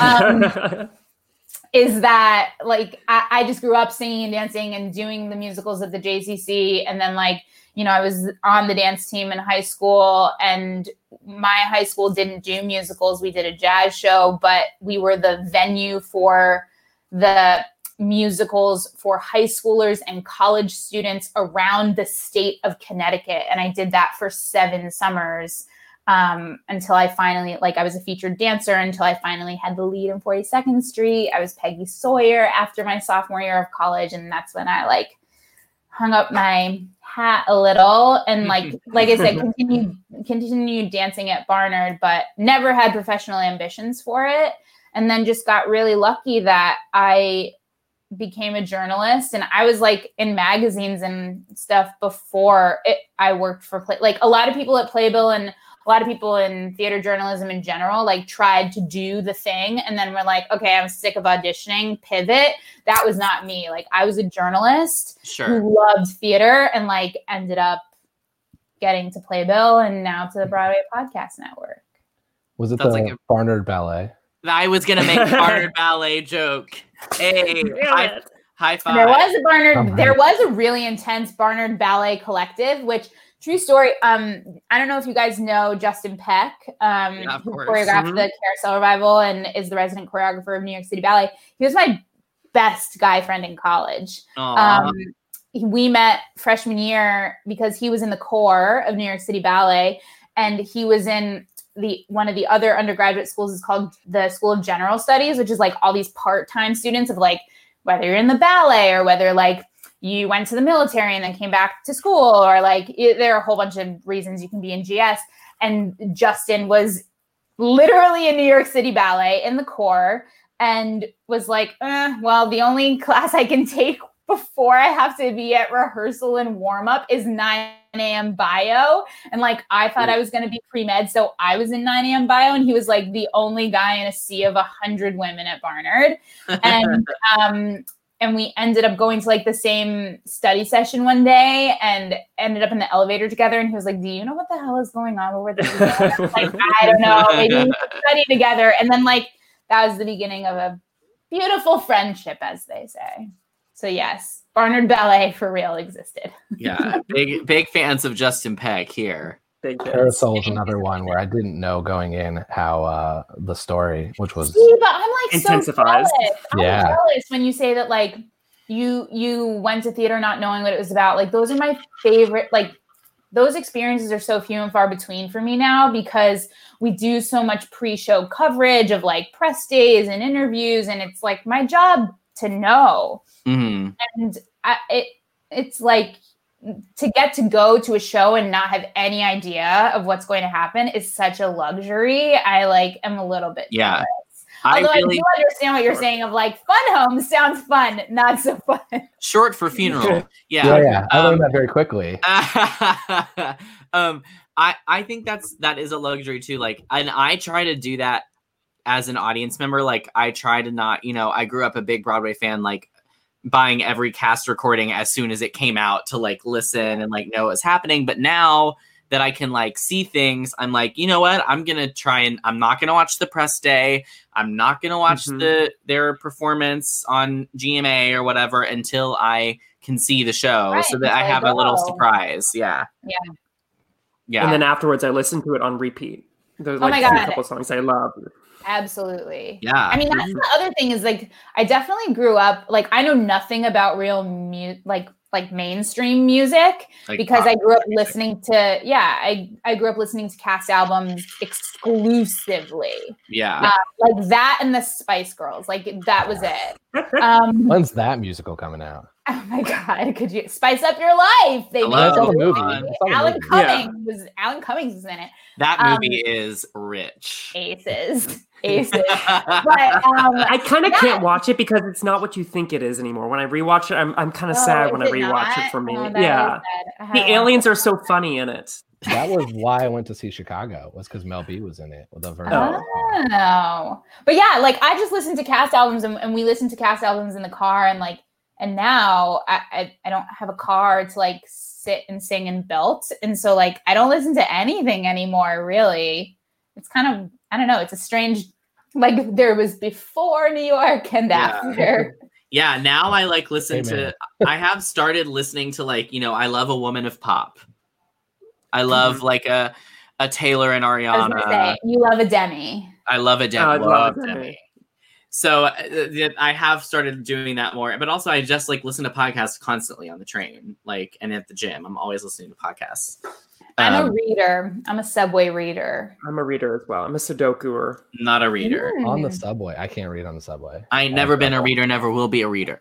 Is that like, I just grew up singing and dancing and doing the musicals at the JCC. And then like, I was on the dance team in high school and my high school didn't do musicals. We did a jazz show, but we were the venue for the musicals for high schoolers and college students around the state of Connecticut. And I did that for 7 summers. Until I finally, I was a featured dancer until I finally had the lead in 42nd Street. I was Peggy Sawyer after my sophomore year of college. And that's when I hung up my hat a little and like I said, continued dancing at Barnard, but never had professional ambitions for it. and then just got really lucky that I became a journalist, and I was like in magazines and stuff before I worked for like a lot of people at Playbill and a lot of people in theater journalism in general, like tried to do the thing and then we're like, okay, I'm sick of auditioning, pivot. That was not me. Like I was a journalist who loved theater and like ended up getting to Playbill and now to the Broadway Podcast Network. Was it the Barnard Ballet? I was going to make a Barnard Ballet joke. Hey, high five. There was a really intense Barnard Ballet collective, which true story. I don't know if you guys know Justin Peck, who choreographed the Carousel Revival and is the resident choreographer of New York City Ballet. He was my best guy friend in college. We met freshman year because he was in the corps of New York City Ballet, and he was in one of the other undergraduate schools is called the School of General Studies, which is like all these part-time students of like whether you're in the ballet or whether like you went to the military and then came back to school, or like there are a whole bunch of reasons you can be in GS. And Justin was literally in New York City Ballet in the corps and was like, well, the only class I can take before I have to be at rehearsal and warm up is 9 a.m. bio. And like, I thought I was going to be pre-med. So I was in 9 a.m. bio, and he was like the only guy in a sea of 100 women at Barnard. And we ended up going to like the same study session one day and ended up in the elevator together. And he was like, do you know what the hell is going on over there? Like, I don't know, maybe we could study together. And then like, that was the beginning of a beautiful friendship, as they say. So yes, Barnard Ballet for real existed. Yeah, big fans of Justin Peck here. Carousel was another one where I didn't know going in how the story, which was but I'm like intensifies. So jealous. I'm jealous when you say that like you went to theater not knowing what it was about. Like those are my favorite. Like those experiences are so few and far between for me now because we do so much pre-show coverage of like press days and interviews, and it's like my job to know. Mm-hmm. And it's like to get to go to a show and not have any idea of what's going to happen is such a luxury. I like am a little bit jealous. Although I do understand what you're saying of like fun homes sounds fun, not so fun. Short for funeral. Yeah. I learned that very quickly. I think that is a luxury too. Like, and I try to do that as an audience member. Like I try to not, I grew up a big Broadway fan, like buying every cast recording as soon as it came out to like listen and like know what's happening. But now that I can like see things, I'm like, you know what? I'm going to try and I'm not going to watch the press day. I'm not going to watch their performance on GMA or whatever until I can see the show so that I have a little surprise. Yeah. And then afterwards I listen to it on repeat. There's like a couple songs I love. Absolutely. Yeah. I mean, that's the other thing is like, I definitely grew up, like, I know nothing about real like mainstream music like because I grew up listening to, I grew up listening to cast albums exclusively. Yeah. Like that and the Spice Girls, like that was it. When's that musical coming out? Oh my God! Could you spice up your life? They made a movie. Alan Cummings is in it. That movie is rich. Aces. But I kind of can't watch it because it's not what you think it is anymore. When I rewatch it, I'm kind of sad when I rewatch it for me. The aliens are so funny in it. That was why I went to see Chicago, was because Mel B was in it with a version. Oh. But yeah, like I just listened to cast albums and we listened to cast albums in the car and now I don't have a car to like sit and sing and belt. And so like, I don't listen to anything anymore, really. It's kind of, I don't know. It's a strange, like there was before New York and after. Yeah. Now I like listen to, I have started listening to like, I love a woman of pop. I love like a Taylor and Ariana. I was gonna say, you love a Demi. I love a Demi. I love Demi. So I have started doing that more, but also I just like listen to podcasts constantly on the train, like, and at the gym. I'm always listening to podcasts. I'm a reader. I'm a subway reader. I'm a reader as well. I'm a Sudokuer. Not a reader. On the subway. I can't read on the subway. I ain't never been a reader, never will be a reader.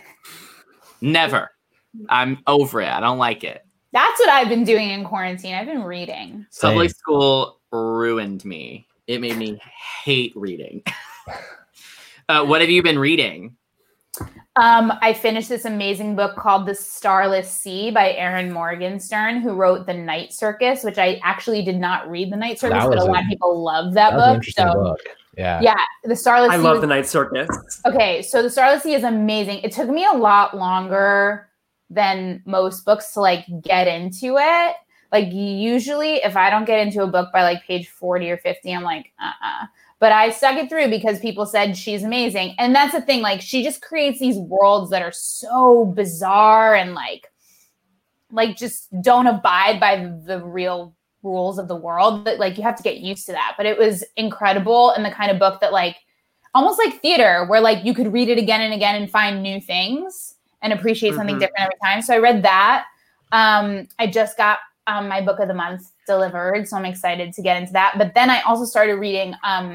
Never. I'm over it. I don't like it. That's what I've been doing in quarantine. I've been reading. Public school ruined me. It made me hate reading. What have you been reading? I finished this amazing book called The Starless Sea by Erin Morgenstern, who wrote The Night Circus, which I actually did not read The Night Circus, but a lot of people love that book. An interesting book. Yeah. The Starless Sea. I love The Night Circus. Okay, so The Starless Sea is amazing. It took me a lot longer than most books to like get into it. Like usually if I don't get into a book by like page 40 or 50, I'm like, But I stuck it through because people said she's amazing. And that's the thing. Like, she just creates these worlds that are so bizarre and like just don't abide by the real rules of the world. That like you have to get used to that. But it was incredible, and the kind of book that like almost like theater, where like you could read it again and again and find new things and appreciate something different every time. So I read that. I just got my book of the month delivered, so I'm excited to get into that. But then I also started reading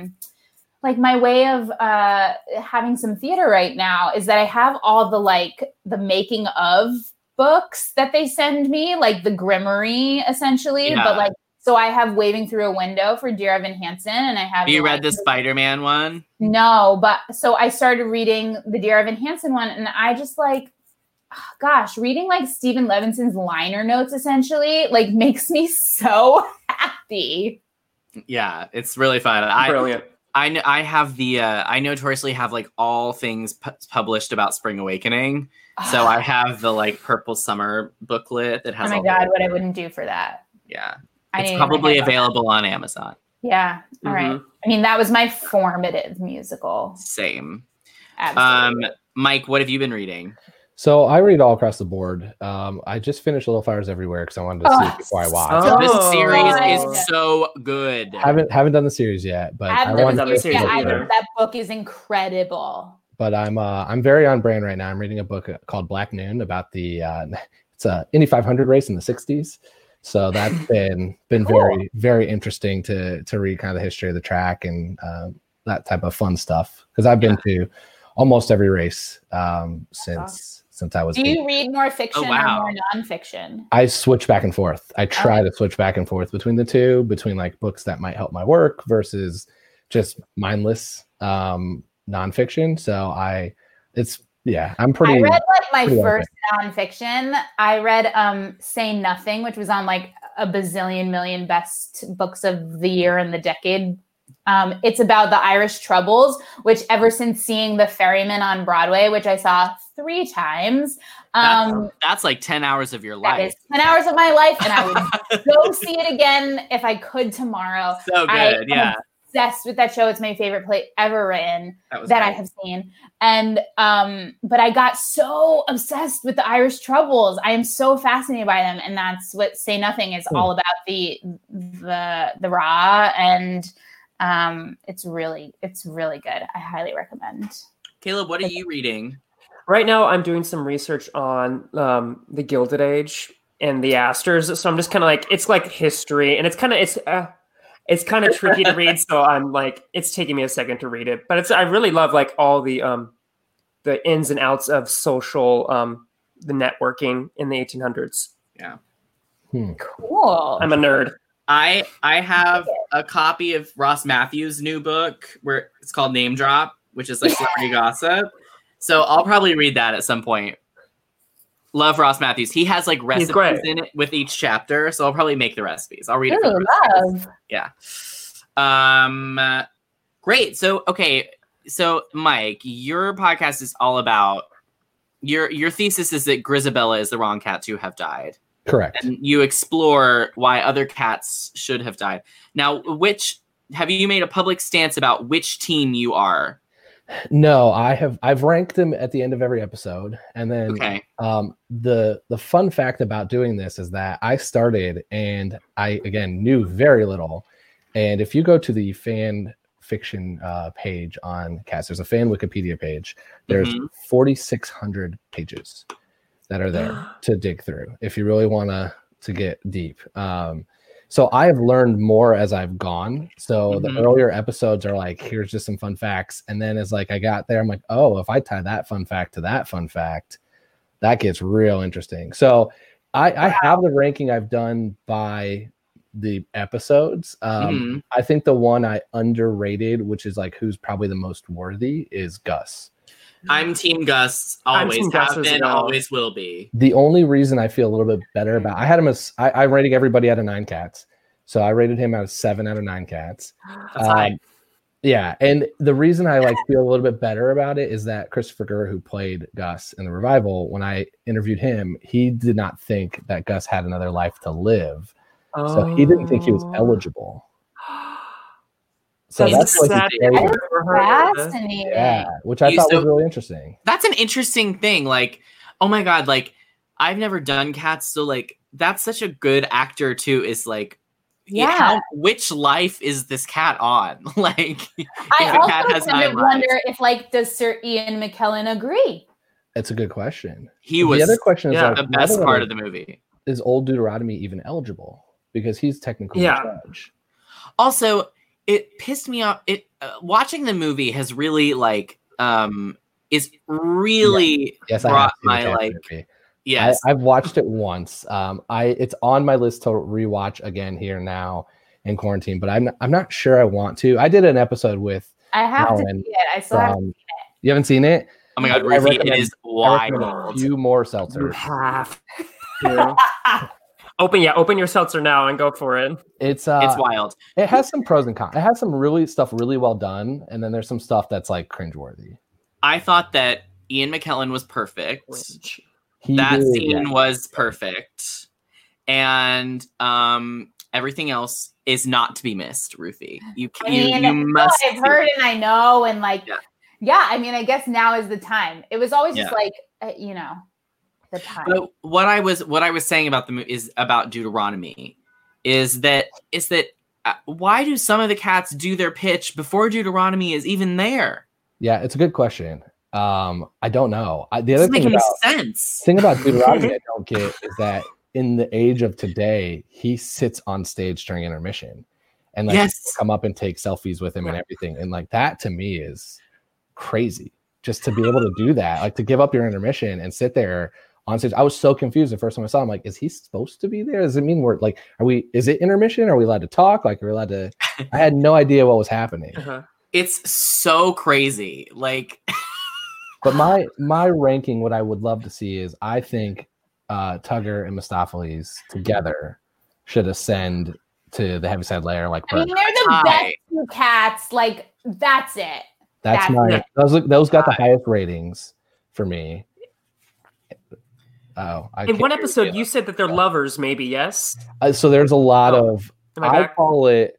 like my way of having some theater right now is that I have all the making of books that they send me, like the Grimmery essentially. But like, so I have Waving Through a Window for Dear Evan Hansen, and I have read the Spider-Man one? No, but so I started reading the Dear Evan Hansen one, and I just like, gosh, reading like Stephen Levinson's liner notes essentially like makes me so happy. Yeah, it's really fun. Brilliant. I have the I notoriously have like all things published about Spring Awakening. So I have the like Purple Summer booklet that has. Oh my God, what I wouldn't do for that. Yeah, it's probably available on Amazon. Yeah. All right. I mean, that was my formative musical. Same. Absolutely. Mike, what have you been reading? So I read all across the board. I just finished Little Fires Everywhere because I wanted to see it before I watched. This series is so good. Haven't done the series yet, but I want to. That book is incredible. But I'm very on brand right now. I'm reading a book called Black Noon about the it's a Indy 500 race in the 60s. So that's been cool. Very, very interesting to read kind of the history of the track and that type of fun stuff. Because I've been to almost every race since I was. Do you read more fiction or more nonfiction? I switch back and forth. I try to switch back and forth between the two, between like books that might help my work versus just mindless nonfiction. So I'm pretty. I read like my first nonfiction. I read Say Nothing, which was on like a bazillion million best books of the year and the decade. It's about the Irish Troubles, which ever since seeing The Ferryman on Broadway, which I saw 3 times. That's like 10 hours of your life. That is 10 hours of my life, and I would go see it again if I could tomorrow. So good, I'm obsessed with that show. It's my favorite play ever written that I have seen. And but I got so obsessed with the Irish Troubles. I am so fascinated by them, and that's what Say Nothing is all about. The Ra, and it's really good. I highly recommend. Caleb, what are you reading? Right now, I'm doing some research on the Gilded Age and the Astors. So I'm just kind of like, it's like history, and it's kind of tricky to read. So I'm like, it's taking me a second to read it, but I really love like all the ins and outs of social, the networking in the 1800s. Yeah. Cool. I'm a nerd. I have a copy of Ross Matthews' new book where it's called Name Drop, which is like celebrity gossip. So I'll probably read that at some point. Love Ross Matthews. He has like recipes in it with each chapter, so I'll probably make the recipes. I'll read it. Love. Yeah. Great. So Mike, your podcast is all about your thesis is that Grizabella is the wrong cat to have died. Correct. And you explore why other cats should have died. Now, have you made a public stance about which team you are? No, I've ranked them at the end of every episode. And then the fun fact about doing this is that I started and I again knew very little. And if you go to the fan fiction page on Cats, there's a fan Wikipedia page. There's 4,600 pages that are there to dig through if you really want to get deep. So I have learned more as I've gone. So the earlier episodes are like, here's just some fun facts. And then as like I got there, I'm like, oh, if I tie that fun fact to that fun fact, that gets real interesting. So I have the ranking I've done by the episodes. I think the one I underrated, which is like who's probably the most worthy, is Gus. I'm Team Gus. Always Team Gus have as been, well. always will be. The only reason I feel a little bit better about, I had him as, I'm rating everybody out of 9 cats. So I rated him out of 7 out of 9 cats. That's high. Yeah, and the reason I like feel a little bit better about it is that Christopher Gurr, who played Gus in the revival, when I interviewed him, he did not think that Gus had another life to live, so he didn't think he was eligible. So that's like fascinating. Yeah, which I thought was really interesting. That's an interesting thing. Like, oh my god, like I've never done cats, so like that's such a good actor too. Is like. Yeah. Which life is this cat on? Like, I also wonder if, like, does Sir Ian McKellen agree? It's a good question. He was the other question is like, the best part of the movie. Is Old Deuteronomy even eligible? Because he's technically the judge. Also, it pissed me off. Watching the movie has really like is really brought my like. Movie. Yes, I've watched it once. It's on my list to rewatch again here now in quarantine, but I'm not sure I want to. I did an episode with. I have to see it. I still haven't seen it. You haven't seen it? Oh my god, Ruthie, it is wild. A few more seltzers. You have to. Open your seltzer now and go for it. It's wild. It has some pros and cons. It has some really well done, and then there's some stuff that's like cringeworthy. I thought that Ian McKellen was perfect. That scene was perfect, and everything else is not to be missed. Ruthie, you must. I've heard and I know, and like, I mean, I guess now is the time. It was always just like, the time. But what I was saying about the movie is about Deuteronomy, is that why do some of the cats do their pitch before Deuteronomy is even there? Yeah, it's a good question. I don't know. The other thing about Deuteronomy I don't get is that in the age of today, he sits on stage during intermission, and like come up and take selfies with him and everything, and like that to me is crazy. Just to be able to do that, like to give up your intermission and sit there on stage. I was so confused the first time I saw him. Like, is he supposed to be there? Does it mean we're like, is it intermission? Are we allowed to talk? Like, are we allowed to? I had no idea what was happening. It's so crazy. Like. But my ranking, what I would love to see is I think Tugger and Mistopheles together should ascend to the Heaviside Layer. Like, I mean, they're the best two cats. Like, that's it. Those got the highest ratings for me. In one episode, you said that they're lovers. Maybe yes. So there's a lot of. I call it.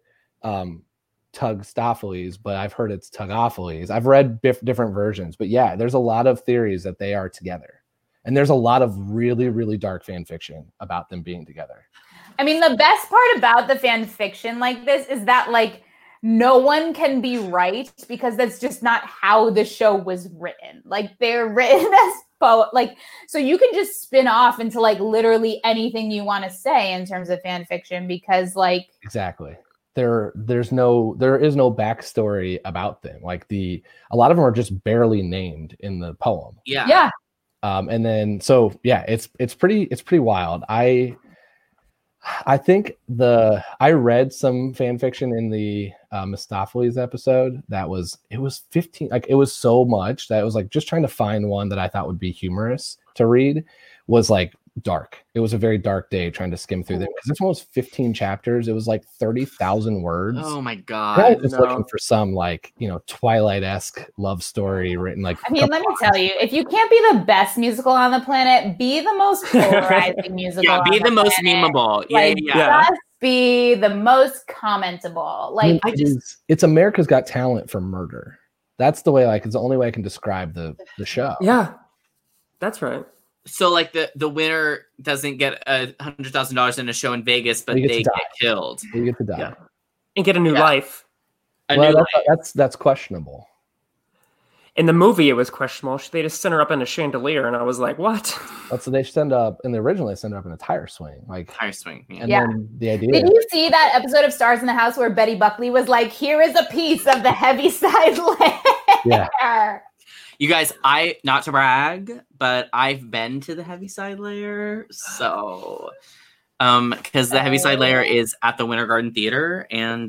Tugstopheles, but I've heard it's Tugopheles. I've read different versions, but yeah, there's a lot of theories that they are together, and there's a lot of really dark fan fiction about them being together. I mean, the best part about the fan fiction like this is that like no one can be right because that's just not how the show was written. Like they're written as like, so you can just spin off into like literally anything you want to say in terms of fan fiction because like exactly. There is no backstory about them. Like a lot of them are just barely named in the poem. Yeah. And then it's pretty wild. I think I read some fan fiction in the Mistopheles episode it was 15. Like it was so much that it was like just trying to find one that I thought would be humorous to read was like dark. It was a very dark day trying to skim through them because this one was 15 chapters. It was like 30,000 words. Oh my god! I was just looking for some like Twilight-esque love story written like. I mean, let me tell you, if you can't be the best musical on the planet, be the most polarizing musical. Yeah, be the most memeable. Yeah. Just be the most commentable. Like it's America's Got Talent for murder. That's the way. Like it's the only way I can describe the show. Yeah, that's right. So, like the winner doesn't get $100,000 in a show in Vegas, but they get killed. They get to die and get a new life. That's questionable. In the movie, it was questionable. They just sent her up in a chandelier, and I was like, "What?" That's what they send up in the original. They send her up in a tire swing, tire swing. Yeah. And then the idea. Did you see that episode of Stars in the House where Betty Buckley was like, "Here is a piece of the Heaviside Layer." Yeah. You guys, not to brag, but I've been to the Heaviside Layer, so because the Heaviside Layer is at the Winter Garden Theater, and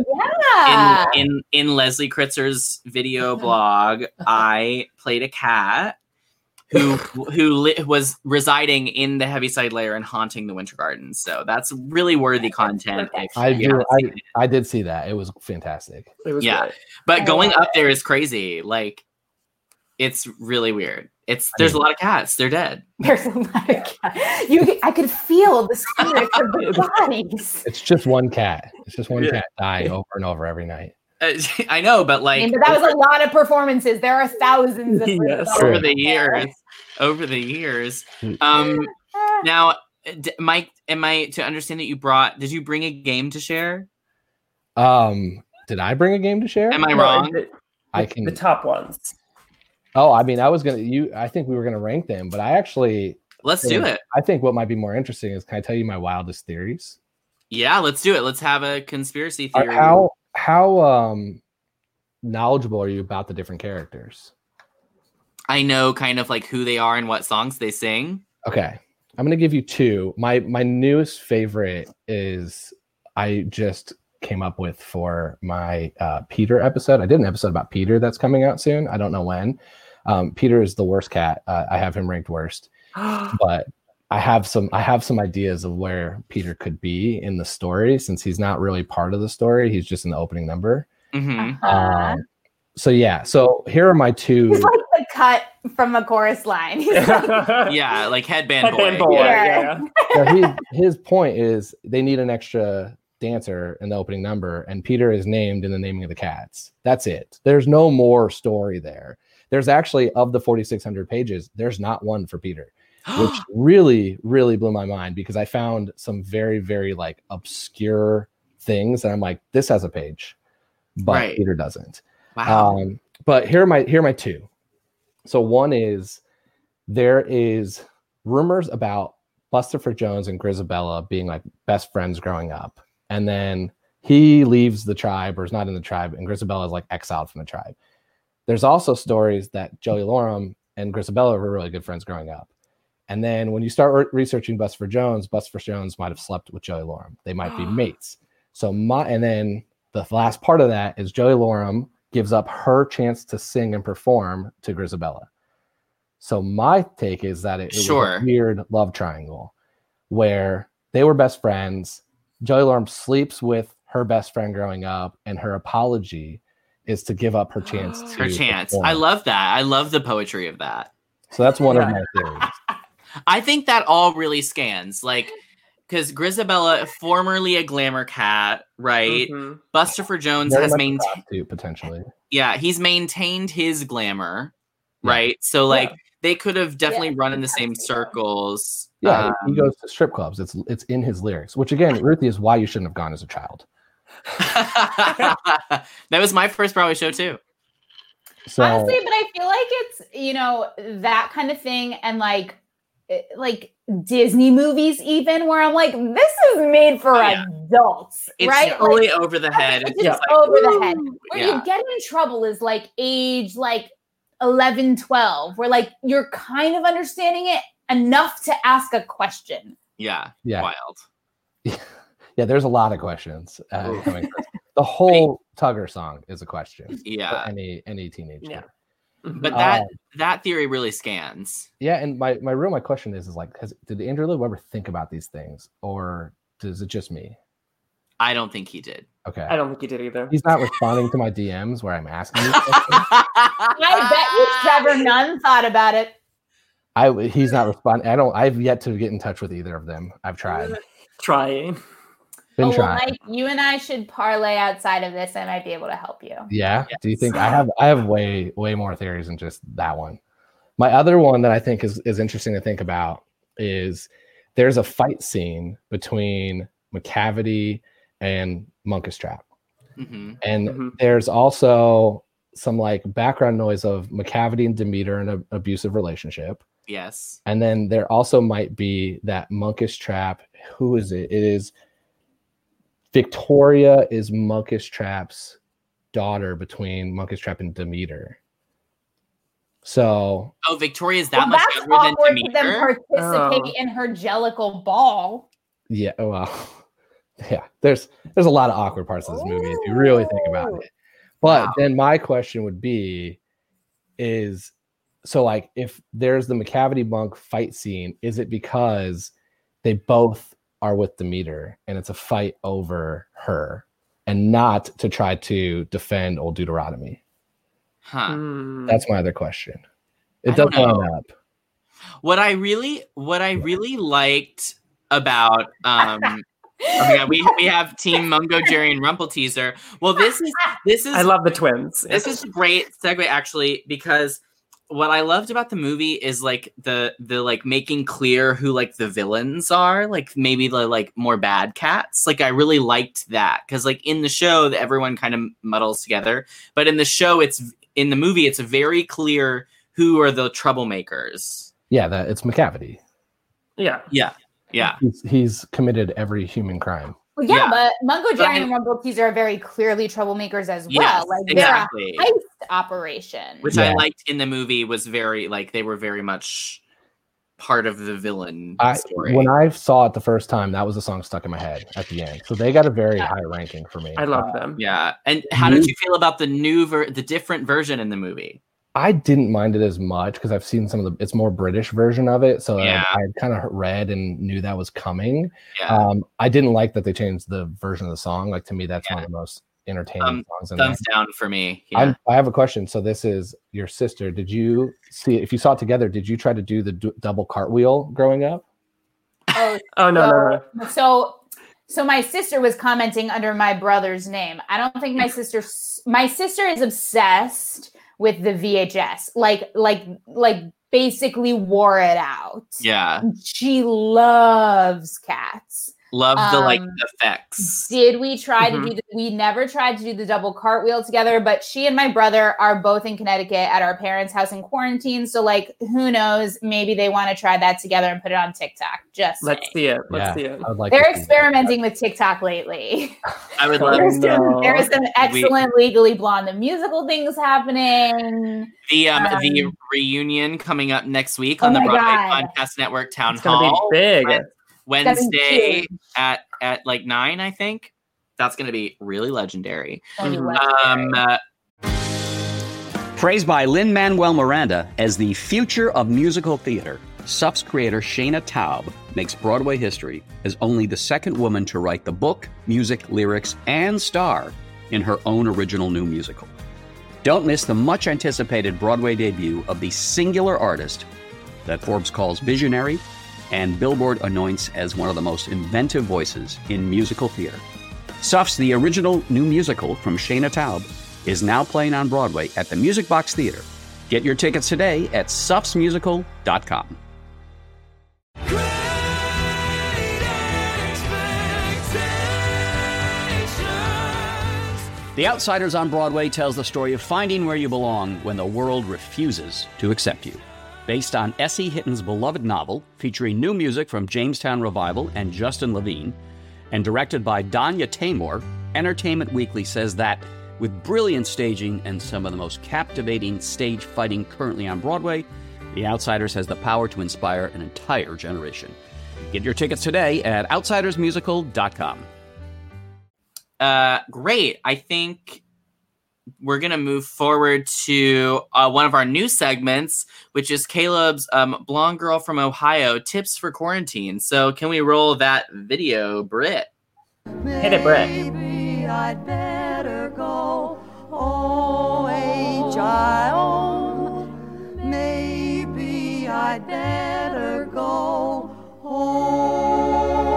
in Leslie Kritzer's video blog, I played a cat who was residing in the Heaviside Layer and haunting the Winter Garden. So that's really worthy content. I did see that. It was fantastic. It was great. But going up there is crazy. Like, it's really weird. There's a lot of cats. They're dead. There's a lot of cats. I could feel the spirits of the bodies. It's just one cat. It's just one cat dying over and over every night. I know, but like, but that was a lot of performances. There are thousands of over the years. Now, Mike, am I to understand that did you bring a game to share? Did I bring a game to share? Am I wrong? The top ones. Oh, I mean, I think we were gonna rank them, but let's do it. I think what might be more interesting is, can I tell you my wildest theories? Yeah, let's do it. Let's have a conspiracy theory. How knowledgeable are you about the different characters? I know kind of like who they are and what songs they sing. Okay. I'm going to give you two. My newest favorite is I just came up with for my Peter episode. I did an episode about Peter that's coming out soon. I don't know when. Peter is the worst cat. I have him ranked worst. But I have some ideas of where Peter could be in the story, since he's not really part of the story. He's just in the opening number. Mm-hmm. So here are my two. He's like the cut from the chorus line. Like headband boy. Yeah. So his point is they need an extra dancer in the opening number, and Peter is named in the naming of the cats. That's it. There's no more story there. There's actually, of the 4,600 pages, there's not one for Peter. Which really, really blew my mind, because I found some very, very like obscure things, and I'm like, this has a page, but Peter doesn't. Wow. But here are my two. So one is, there is rumors about Bustopher Jones and Grizabella being like best friends growing up, and then he leaves the tribe, or is not in the tribe, and Grizabella is like exiled from the tribe. There's also stories that Joey Loram and Grizabella were really good friends growing up. And then when you start researching Bustopher Jones might have slept with Joey Loram. They might be mates. And then the last part of that is Joey Loram gives up her chance to sing and perform to Grizabella. So my take is that it was a weird love triangle where they were best friends. Joey Loram sleeps with her best friend growing up, and her apology is to give up her chance. Perform. I love that. I love the poetry of that. So that's one of my theories. I think that all really scans, like, because Grizabella, formerly a glamour cat, right? Mm-hmm. Bustopher Jones has maintained potentially. Yeah, he's maintained his glamour, right? So like they could have definitely run in the same circles. Yeah, he goes to strip clubs. It's in his lyrics, which again, Ruthie, is why you shouldn't have gone as a child. That was my first Broadway show too. So, honestly, but I feel like it's that kind of thing, and like Disney movies, even, where I'm like, this is made for adults, it's right? It's totally over the head. It's just over the head. Where you get in trouble is like age 11, 12, where like you're kind of understanding it enough to ask a question. Yeah. Wild. Yeah, there's a lot of questions coming. The whole Tugger song is a question. Yeah. For any teenage kid. But that theory really scans. Yeah, and my question is like, did Andrew Lloyd Webber think about these things, or is it just me? I don't think he did. Okay. I don't think he did either. He's not responding to my DMs where I'm asking these questions. I bet you Trevor Nunn thought about it. He's not responding. I've yet to get in touch with either of them. I've tried. Trying. Been trying. Mike, you and I should parlay outside of this. I might be able to help you. Yeah. Yes. Do you think I have way more theories than just that one? My other one that I think is interesting to think about is there's a fight scene between Macavity and Monkish Trap. Mm-hmm. And there's also some like background noise of Macavity and Demeter in an abusive relationship. Yes. And then there also might be that Monkish Trap. Who is it? It is Victoria is Monkish Trap's daughter between Monkish Trap and Demeter. So Victoria's that much younger than Demeter? Them participate in her Jellicle ball. Yeah. Well, yeah. There's a lot of awkward parts of this movie if you really think about it. But then my question would be, is so like if there's the Macavity Monk fight scene, is it because they both are with Demeter and it's a fight over her and not to try to defend old Deuteronomy? That's my other question. It doesn't line up. What I really liked about oh my God, we have Team Mungo, Jerry, and Rumple Teaser. Well, this is I love the twins. This is a great segue actually, because what I loved about the movie is like the like making clear who like the villains are, like maybe the like more bad cats. Like I really liked that because like in the show everyone kind of muddles together, but in the movie it's very clear who are the troublemakers. Yeah, it's Macavity. Yeah. He's committed every human crime. Well, yeah, but Mungo, Jerry, and Rumble Teaser are very clearly troublemakers as well. Yes, like exactly. They're a heist operation. Which I liked in the movie was very like they were very much part of the villain story. When I saw it the first time, that was the song stuck in my head at the end. So they got a very high ranking for me. I love them. Yeah. And how did you feel about the different version in the movie? I didn't mind it as much because I've seen it's more British version of it. So I kind of read and knew that was coming. Yeah. I didn't like that they changed the version of the song. Like to me, that's one of the most entertaining songs. Thumbs down for me. Yeah. I have a question. So this is your sister. Did you see, if you saw it together, did you try to do the double cartwheel growing up? No. So my sister was commenting under my brother's name. I don't think my sister is obsessed with the VHS, like basically wore it out. Yeah. She loves cats. Love the effects. Did we try to do we never tried to do the double cartwheel together, but she and my brother are both in Connecticut at our parents' house in quarantine. So like, who knows? Maybe they want to try that together and put it on TikTok. Let's see it. Let's see it. They're experimenting with TikTok lately. I would love There are some excellent Legally Blonde the musical things happening. The reunion coming up next week on the Broadway Podcast Network Town Hall. It's gonna be big. Wednesday at like 9, I think. That's going to be really legendary. Praised by Lin-Manuel Miranda as the future of musical theater, SUF's creator Shayna Taub makes Broadway history as only the second woman to write the book, music, lyrics, and star in her own original new musical. Don't miss the much-anticipated Broadway debut of the singular artist that Forbes calls visionary and Billboard anoints as one of the most inventive voices in musical theater. SUF's The Original New Musical from Shayna Taub is now playing on Broadway at the Music Box Theater. Get your tickets today at sufsmusical.com. The Outsiders on Broadway tells the story of finding where you belong when the world refuses to accept you. Based on S.E. Hitton's beloved novel, featuring new music from Jamestown Revival and Justin Levine, and directed by Danya Taymor, Entertainment Weekly says that, with brilliant staging and some of the most captivating stage fighting currently on Broadway, The Outsiders has the power to inspire an entire generation. Get your tickets today at outsidersmusical.com. Great. I think we're going to move forward to one of our new segments, which is Caleb's Blonde Girl from Ohio tips for quarantine. So can we roll that video, Britt? Hit it, Britt. Maybe I'd better go O-H-I-O. Maybe I'd better go home.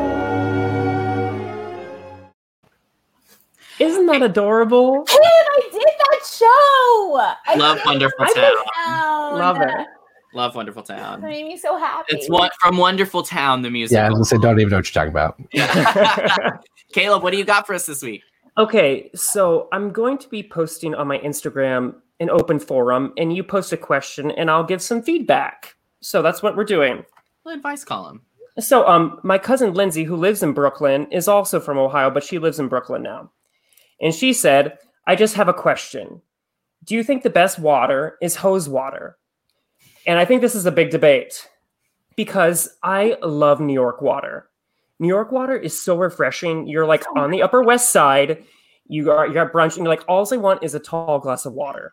Isn't that adorable? Hey, I did that show. Love Wonderful Town. Love it. Love Wonderful Town. It made me so happy. It's from Wonderful Town, the musical. Yeah, I was gonna say, don't even know what you're talking about. Caleb, what do you got for us this week? Okay, so I'm going to be posting on my Instagram an open forum, and you post a question, and I'll give some feedback. So that's what we're doing. Advice column. So my cousin Lindsay, who lives in Brooklyn, is also from Ohio, but she lives in Brooklyn now. And she said, I just have a question. Do you think the best water is hose water? And I think this is a big debate because I love New York water. New York water is so refreshing. You're like on the Upper West Side. You got brunch, and you're like, all I want is a tall glass of water.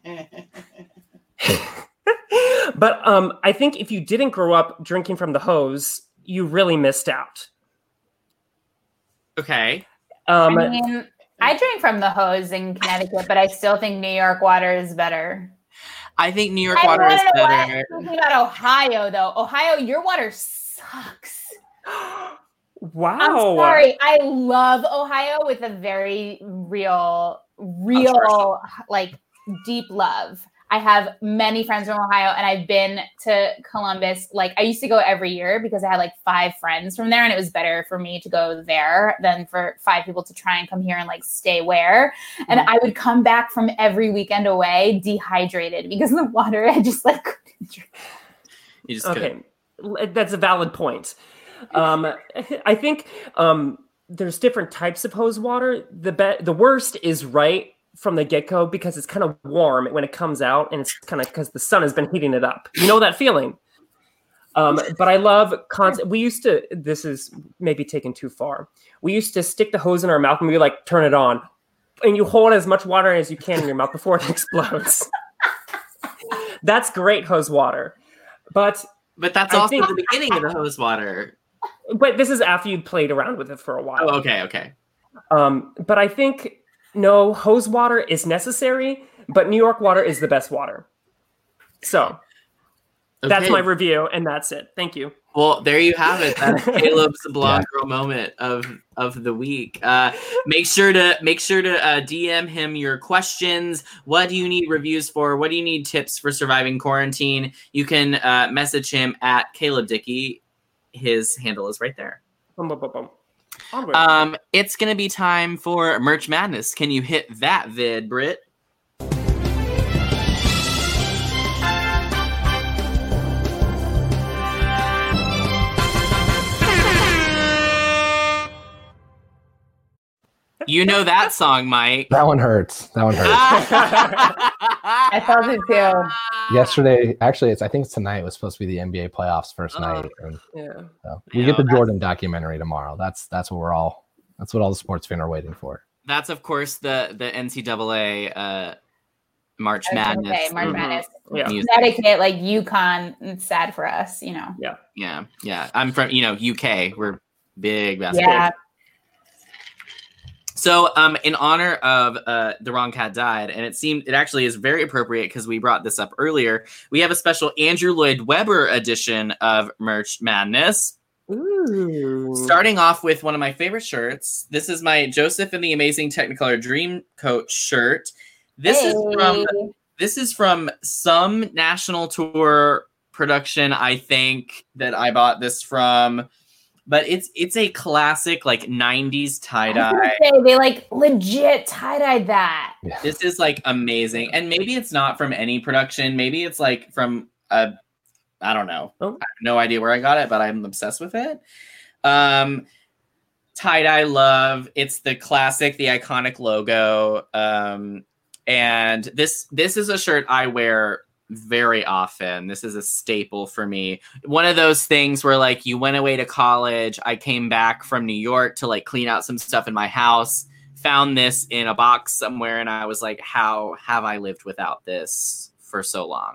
But I think if you didn't grow up drinking from the hose, you really missed out. Okay. I mean, I drink from the hose in Connecticut, but I still think New York water is better. I think New York water is better. Talking about Ohio, though. Ohio, your water sucks. Wow. I'm sorry. I love Ohio with a very real, like deep love. I have many friends from Ohio, and I've been to Columbus. Like, I used to go every year because I had like 5 friends from there, and it was better for me to go there than for 5 people to try and come here and like stay where. And I would come back from every weekend away dehydrated because the water I just like couldn't drink. You just okay, that's a valid point. I think there's different types of hose water. The worst is right from the get-go because it's kind of warm when it comes out, and it's kind of because the sun has been heating it up. You know that feeling. But I love we used to, this is maybe taken too far. We used to stick the hose in our mouth and we like turn it on, and you hold as much water as you can in your mouth before it explodes. That's great hose water. But that's also the beginning of the hose water. But this is after you'd played around with it for a while. Oh, okay. But I think, no, hose water is necessary, but New York water is the best water. So that's my review, and that's it. Thank you. Well, there you have it. That's Caleb's blonde girl moment of the week. Make sure to DM him your questions. What do you need reviews for? What do you need tips for surviving quarantine? You can message him at Caleb Dickey. His handle is right there. It's gonna be time for Merch Madness. Can you hit that vid, Britt? You know that song, Mike. That one hurts. I felt it too. Yesterday, actually, I think it's tonight. It was supposed to be the NBA playoffs first night. And, we get the Jordan documentary tomorrow. That's what all the sports fans are waiting for. That's of course the NCAA March Madness. Okay, March Madness. Yeah. Connecticut, like UConn, it's sad for us, you know. Yeah. I'm from UK. We're big basketball. Yeah. So, in honor of The Wrong Cat Died, and it actually is very appropriate because we brought this up earlier, we have a special Andrew Lloyd Webber edition of Merch Madness. Ooh. Starting off with one of my favorite shirts. This is my Joseph and the Amazing Technicolor Dreamcoat shirt. This is from some national tour production, I think, that I bought this from. But it's a classic like 90s tie-dye. They like legit tie-dyed that. Yeah. This is like amazing. And maybe it's not from any production. Maybe it's like from I don't know. I have no idea where I got it, but I'm obsessed with it. Tie-dye love. It's the classic, the iconic logo. And this is a shirt I wear very often. This is a staple for me. One of those things where like you went away to college, I came back from New York to like clean out some stuff in my house, found this in a box somewhere, and I was like, how have I lived without this for so long?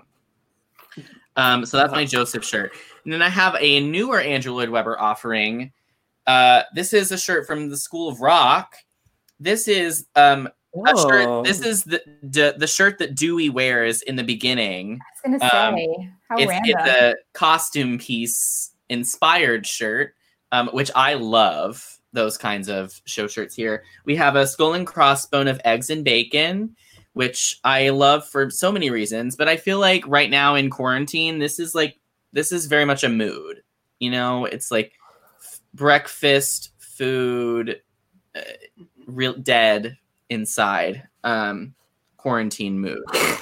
So that's my Joseph shirt. And then I have a newer Andrew Lloyd Webber offering. This is a shirt from the School of Rock. This is a shirt. This is the shirt that Dewey wears in the beginning. I was gonna say, how random. It's a costume piece inspired shirt, which I love. Those kinds of show shirts here. We have a skull and crossbone of eggs and bacon, which I love for so many reasons. But I feel like right now in quarantine, this is very much a mood. You know, it's like breakfast food, real dead inside, quarantine mood.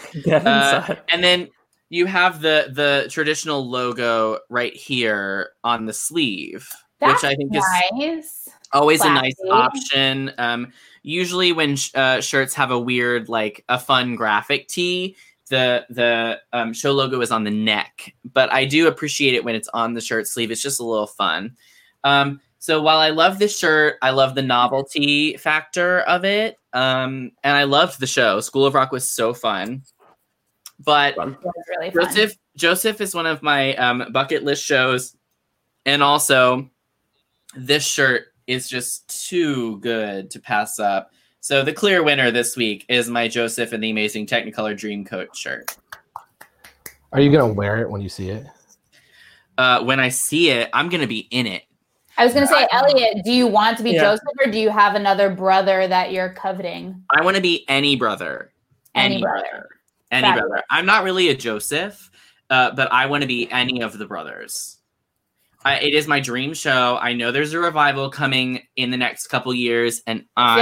And then you have the traditional logo right here on the sleeve. That's which I think nice. Is always Classy. a nice option. Usually when shirts have a weird, like a fun graphic tee, the show logo is on the neck, but I do appreciate it when it's on the shirt sleeve. It's just a little fun. So while I love this shirt, I love the novelty factor of it. And I loved the show. School of Rock was so fun. But It was really fun. Joseph is one of my bucket list shows. And also, this shirt is just too good to pass up. So the clear winner this week is my Joseph and the Amazing Technicolor Dreamcoat shirt. Are you going to wear it when you see it? When I see it, I'm going to be in it. I was going to say, Elliot, do you want to be Joseph, or do you have another brother that you're coveting? I want to be any brother. Any brother. I'm not really a Joseph, but I want to be any of the brothers. It is my dream show. I know there's a revival coming in the next couple years, and are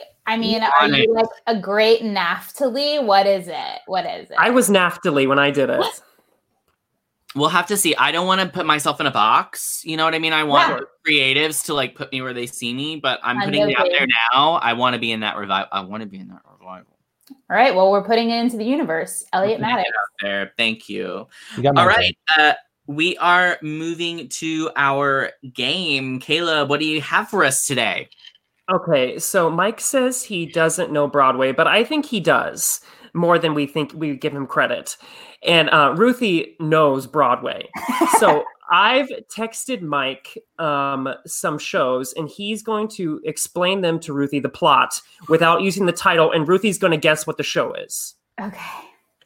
you like a great Naphtali? What is it? I was Naphtali when I did it. We'll have to see. I don't want to put myself in a box. You know what I mean? I want creatives to like put me where they see me, but I'm putting it out there now. I want to be in that revival. All right. Well, we're putting it into the universe. Elliot Maddox. There. Thank you. All right. We are moving to our game. Caleb, what do you have for us today? Okay. So Mike says he doesn't know Broadway, but I think he does more than we think we give him credit. And Ruthie knows Broadway. So I've texted Mike some shows, and he's going to explain them to Ruthie, the plot, without using the title, and Ruthie's going to guess what the show is. Okay.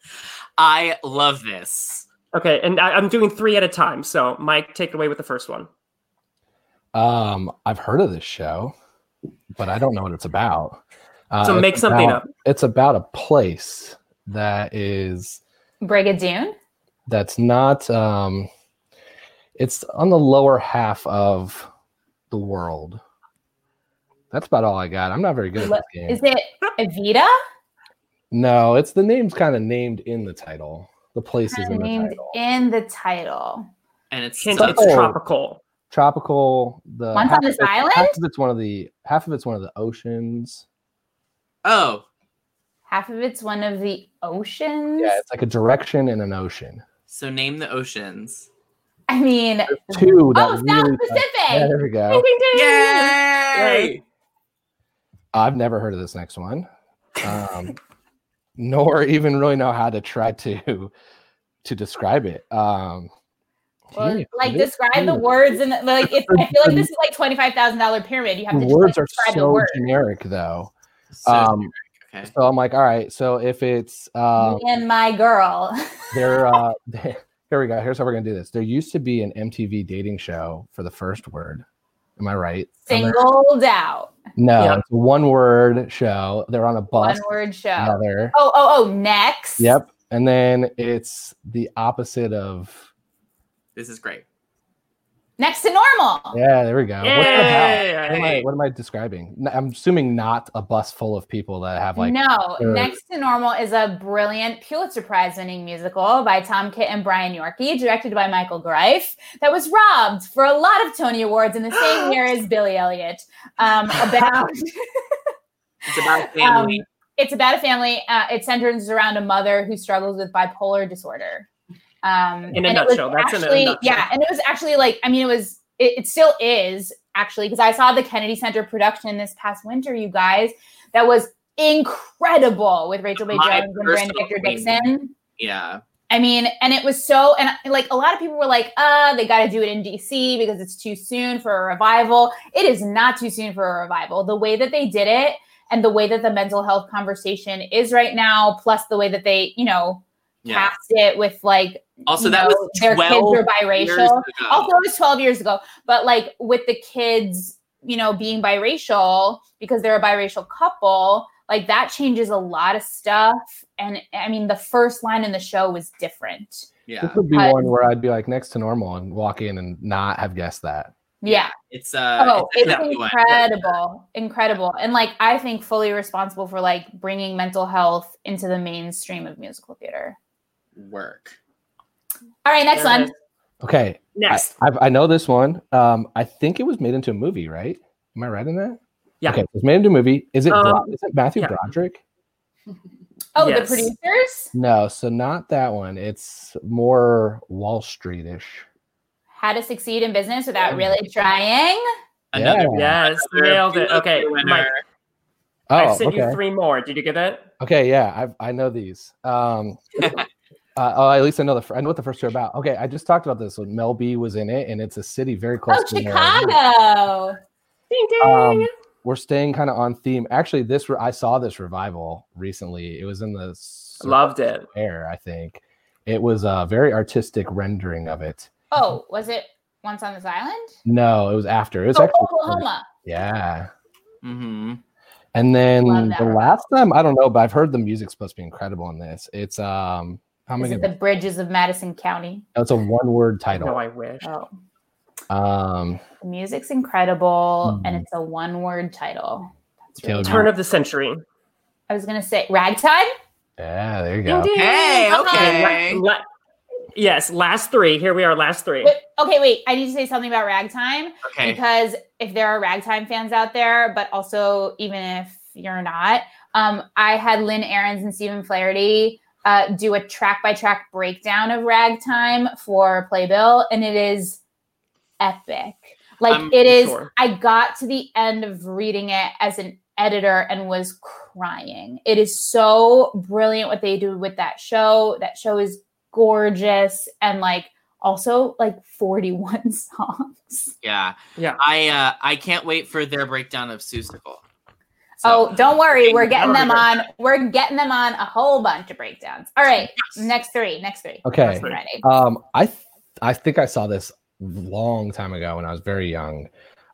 I love this. Okay, and I'm doing 3 at a time. So Mike, take it away with the first one. I've heard of this show, but I don't know what it's about. So make something up. It's about a place that is... Brigadoon? That's not... it's on the lower half of the world. That's about all I got. I'm not very good at this game. Is it Evita? No, it's the name's kind of named in the title. The place is named in the title. And it's tropical. Tropical. Once on this island? Half of it's one of the oceans. Oh. Half of it's one of the oceans? Yeah, it's like a direction in an ocean. So name the oceans. I mean, there's 2 that South Pacific. Yeah, there we go. Yay! I've never heard of this next one. Nor even really know how to try to describe it. Describe the words, and I feel like this is like $25,000 pyramid. You have to words are so generic, though. Okay. So I'm like, all right. So if it's me and my girl, here we go. Here's how we're gonna do this. There used to be an MTV dating show for the first word. Am I right? Singled out. No, It's a 1-word show. They're on a bus. 1-word show. Together. Next. Yep. And then it's the opposite of. This is great. Next to Normal. Yeah, there we go. What's it about? What am I describing? I'm assuming not a bus full of people that have like. No, Next to Normal is a brilliant Pulitzer Prize-winning musical by Tom Kitt and Brian Yorkey, directed by Michael Greif, that was robbed for a lot of Tony Awards in the same year as Billy Elliot. It's about a family. It's about a family. It centers around a mother who struggles with bipolar disorder. In a nutshell, that's in a nutshell. Yeah, and it was actually it still is actually, because I saw the Kennedy Center production this past winter, you guys, that was incredible with Rachel Bay Jones and Brandon Victor Dixon. Yeah. I mean, and it was so, and like a lot of people were like, they got to do it in DC because it's too soon for a revival. It is not too soon for a revival. The way that they did it and the way that the mental health conversation is right now, plus the way that they, cast it with like, also that was their kids are biracial. Also, it was 12 years ago, but like with the kids, being biracial because they're a biracial couple, like that changes a lot of stuff. And I mean, the first line in the show was different. Yeah. This would be one where I'd be like Next to Normal and walk in and not have guessed that. Yeah. It's incredible. And like, I think fully responsible for like bringing mental health into the mainstream of musical theater. Work. All right, next one. Okay. Next. I know this one. I think it was made into a movie, right? Am I right in that? Yeah. Okay, it was made into a movie. Is it Matthew Broderick? Oh, Yes. The producers? No, so not that one. It's more Wall Street-ish. How to Succeed in Business Without Really Trying? Another Yes, nailed it. Okay, winner. Mike, Oh, I sent okay. you 3 more. Did you get it? Okay, yeah, I know these. At least I know I know what the first two are about. Okay, I just talked about this when Mel B was in it, and it's a city very close Oh, to where I live. Chicago. Ding ding. We're staying kind of on theme. Actually, I saw this revival recently. It was in the Loved it. Air, I think. It was a very artistic rendering of it. Oh, was it Once on This Island? No, it was after. It was Oh, actually Oklahoma. Yeah. Mm-hmm. And then Love that the last time, I don't know, but I've heard the music's supposed to be incredible in this. It's how am I Is it gonna? The Bridges of Madison County? It's a one-word title. No, I wish. Oh, Um, the music's incredible, and it's a one-word title. That's really Taylor- Turn of the century. I was gonna say Ragtime. yeah, there you go. Ding, ding. Hey, okay. Yes, last 3. Here we are, last 3. Wait. I need to say something about Ragtime. Okay. Because if there are Ragtime fans out there, but also even if you're not, I had Lynn Ahrens and Stephen Flaherty do a track-by-track breakdown of Ragtime for Playbill, and it is epic. Like it is. Sure. I got to the end of reading it as an editor and was crying. It is so brilliant what they do with that show. That show is gorgeous and like also like 41 songs. Yeah. Yeah. I can't wait for their breakdown of Seussical. Oh, don't worry. We're getting them That'll be on. We're getting them on a whole bunch of breakdowns. All right. Yes. Next three. Okay. I'm ready. I think I saw this long time ago when I was very young.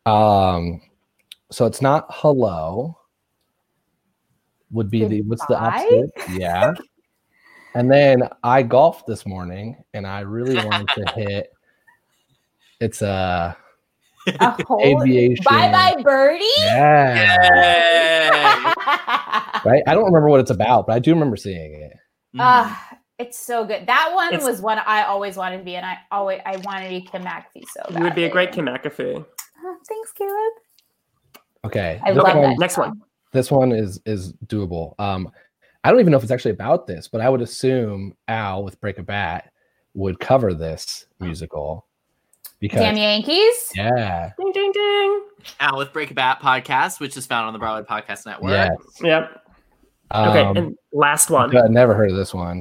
So it's not Hello. Would be what's the Goodbye? opposite? Yeah. And then I golfed this morning, and I really wanted to hit. It's A whole aviation. Bye Bye Birdie. Yeah. Yay! Right. I don't remember what it's about, but I do remember seeing it. It's so good. That one It's- was one I always wanted to be, and I wanted to be Kim McAfee so bad. You would be a great Kim McAfee. Thanks, Caleb. Okay. I this love one- that. Next one. This one is doable. I don't even know if it's actually about this, but I would assume Al with Break a Bat would cover this musical because Damn Yankees. yeah, Ding ding ding. Al with Break a Bat podcast, which is found on the Broadway Podcast Network. yeah. Yep. Okay, and last one. I never heard of this one.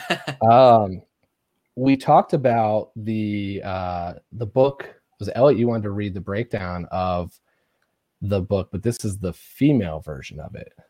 We talked about the book. Was Elliot? You wanted to read the breakdown of the book, but this is the female version of it.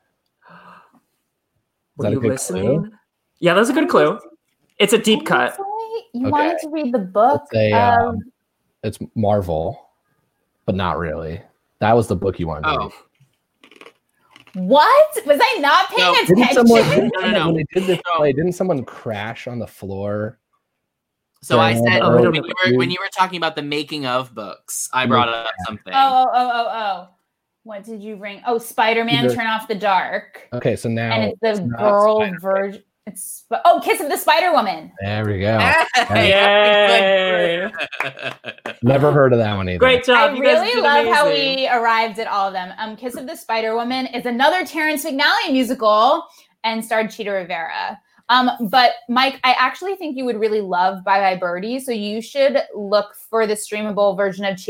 Is Were that a you good listening? clue? Yeah, that's a good clue. It's a deep cut. You Okay. wanted to read the book. It's Marvel, but not really. That was the book you wanted to read. What? Was I not paying No. Didn't attention? someone No. when they did this play? Didn't someone crash on the floor? So I Yeah. said Oh, I don't when you were talking about the making of books, I brought up something. Oh. What did you bring? Oh, Spider-Man Either- Turn Off the Dark. Okay, so now And it's the not girl Spider-Man. version. Kiss of the Spider-Woman. There we go. Yay. Never heard of that one either. Great job. I You guys really did love how amazing. we arrived at all of them. Kiss of the Spider-Woman is another Terrence McNally musical and starred Cheetah Rivera. But Mike, I actually think you would really love Bye Bye Birdie, so you should look for the streamable version of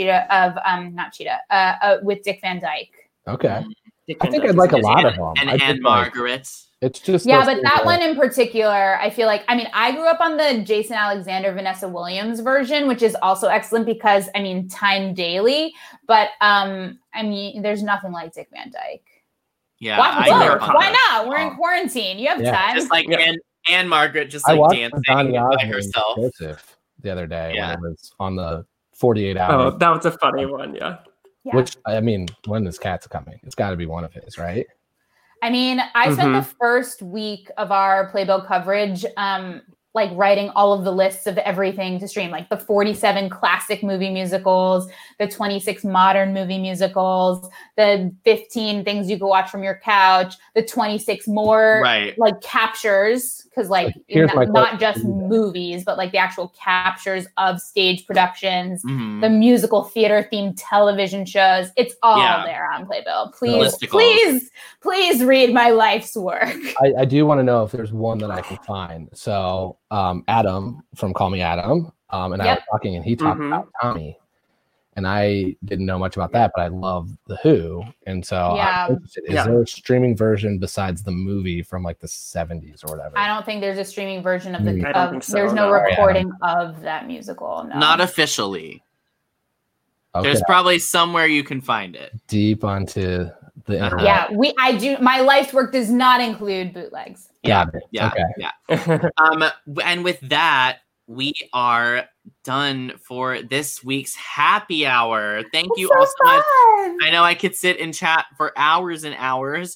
with Dick Van Dyke. Okay. Dick I Van think Dyke I'd like a is lot of amazing. them. And I Anne think, like, Margaret. it's just Yeah, those but things that one in particular, I feel like, I grew up on the Jason Alexander, Vanessa Williams version, which is also excellent because, time daily, but, there's nothing like Dick Van Dyke. Yeah, Watch I both. grew up on Why that. not? We're in quarantine. You have Yeah. time. Just like Yeah. Anne Margaret, just I like watched dancing Donny by Osmond herself. Joseph the other day Yeah. when it was on the 48 Oh, hours. that was a funny one. Yeah. Yeah. Which when is Cats coming? It's got to be one of his, right? I spent the first week of our Playbill coverage, writing all of the lists of everything to stream, like the 47 classic movie musicals, the 26 modern movie musicals, the 15 things you could watch from your couch, the 26 more captures, because here's my not question. just movies, but the actual captures of stage productions, Mhm. the musical theater themed television shows. It's all Yeah. there on Playbill. Please, listicles. please read my life's work. I do want to know if there's one that I can find. So Adam from Call Me Adam, and I was talking, and he talked about Tommy. and I didn't know much about that, but I love The Who, and so I'm interested. Is there a streaming version besides the movie from like the 70s or whatever? I don't think there's a streaming version of the. I don't think so, there's no recording of that musical. No. Not officially. Okay. There's probably somewhere you can find it. Deep onto the internet. Yeah, I do. My life's work does not include bootlegs. Got it. Yeah. Okay. Yeah. And with that, we are done for this week's happy hour. Thank you all so much. I know I could sit and chat for hours and hours.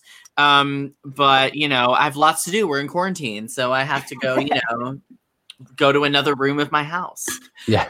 But you know, I have lots to do. We're in quarantine, so I have to go, go to another room of my house. Yeah.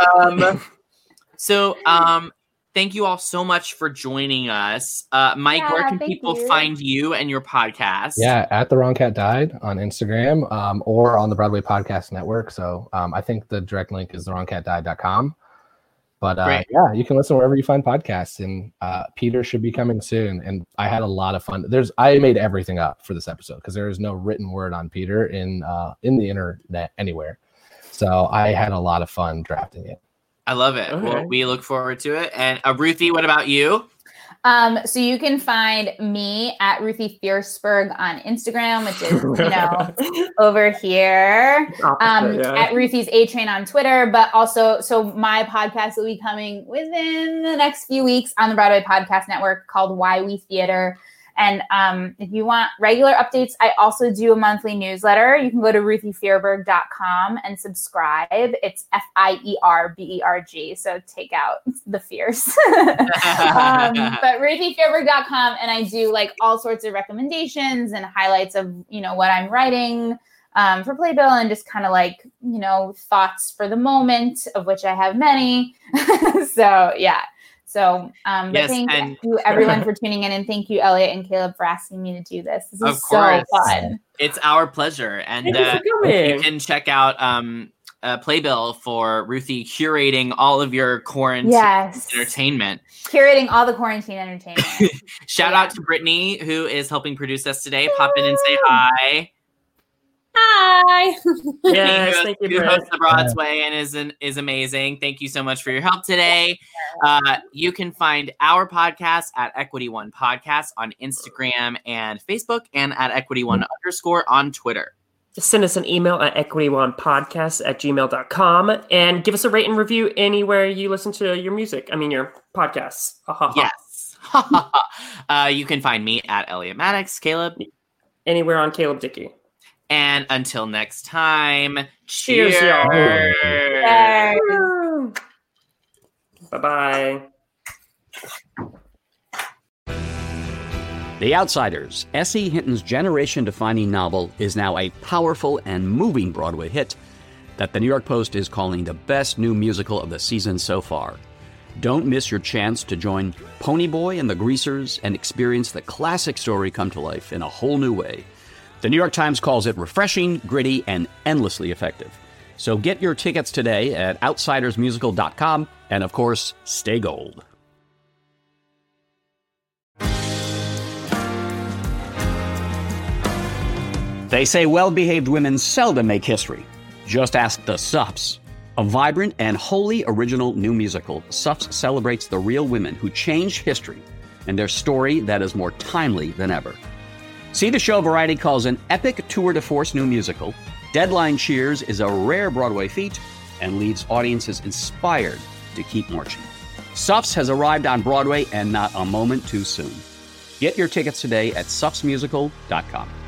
So thank you all so much for joining us. Mike, where can people find you and your podcast? Yeah, at The Wrong Cat Died on Instagram, or on the Broadway Podcast Network. So I think the direct link is therewrongcatdied.com. But yeah, you can listen wherever you find podcasts. And Peter should be coming soon. And I had a lot of fun. I made everything up for this episode because there is no written word on Peter in the internet anywhere. So I had a lot of fun drafting it. I love it. Okay. Well, we look forward to it. And Ruthie, what about you? So you can find me at Ruthie Fierceberg on Instagram, which is, over here. At Ruthie's A Train on Twitter, but also, so my podcast will be coming within the next few weeks on the Broadway Podcast Network called Why We Theater. And if you want regular updates, I also do a monthly newsletter. You can go to RuthieFierberg.com and subscribe. It's FIERBERG, so take out the fierce. But RuthieFierberg.com, and I do like all sorts of recommendations and highlights of what I'm writing for Playbill, and just kind of like thoughts for the moment, of which I have many. So yeah. So, but thank you everyone for tuning in, and thank you, Elliot and Caleb, for asking me to do this. This is so fun. It's our pleasure, and you can check out Playbill for Ruthie curating all of your quarantine entertainment. Curating all the quarantine entertainment. Shout out to Brittany, who is helping produce us today. Pop in and say hi. Hi. Yes, thank you. Who hosts the Broadway and is amazing. Thank you so much for your help today. You can find our podcast at Equity One Podcast on Instagram and Facebook, and at Equity1_ on Twitter. Just send us an email at equityonePodcast@gmail.com and give us a rate and review anywhere you listen to your music. I mean, your podcasts. Yes. You can find me at Elliot Maddox. Caleb? Anywhere on Caleb Dickey. And until next time, cheers, y'all. Cheers. Bye-bye. The Outsiders, S.E. Hinton's generation-defining novel, is now a powerful and moving Broadway hit that the New York Post is calling the best new musical of the season so far. Don't miss your chance to join Ponyboy and the Greasers and experience the classic story come to life in a whole new way. The New York Times calls it refreshing, gritty, and endlessly effective. So get your tickets today at outsidersmusical.com, and of course, stay gold. They say well-behaved women seldom make history. Just ask the Suffs. A vibrant and wholly original new musical, Suffs celebrates the real women who changed history and their story that is more timely than ever. See the show Variety calls an epic tour de force new musical. Deadline cheers is a rare Broadway feat and leaves audiences inspired to keep marching. Suffs has arrived on Broadway, and not a moment too soon. Get your tickets today at suffsmusical.com.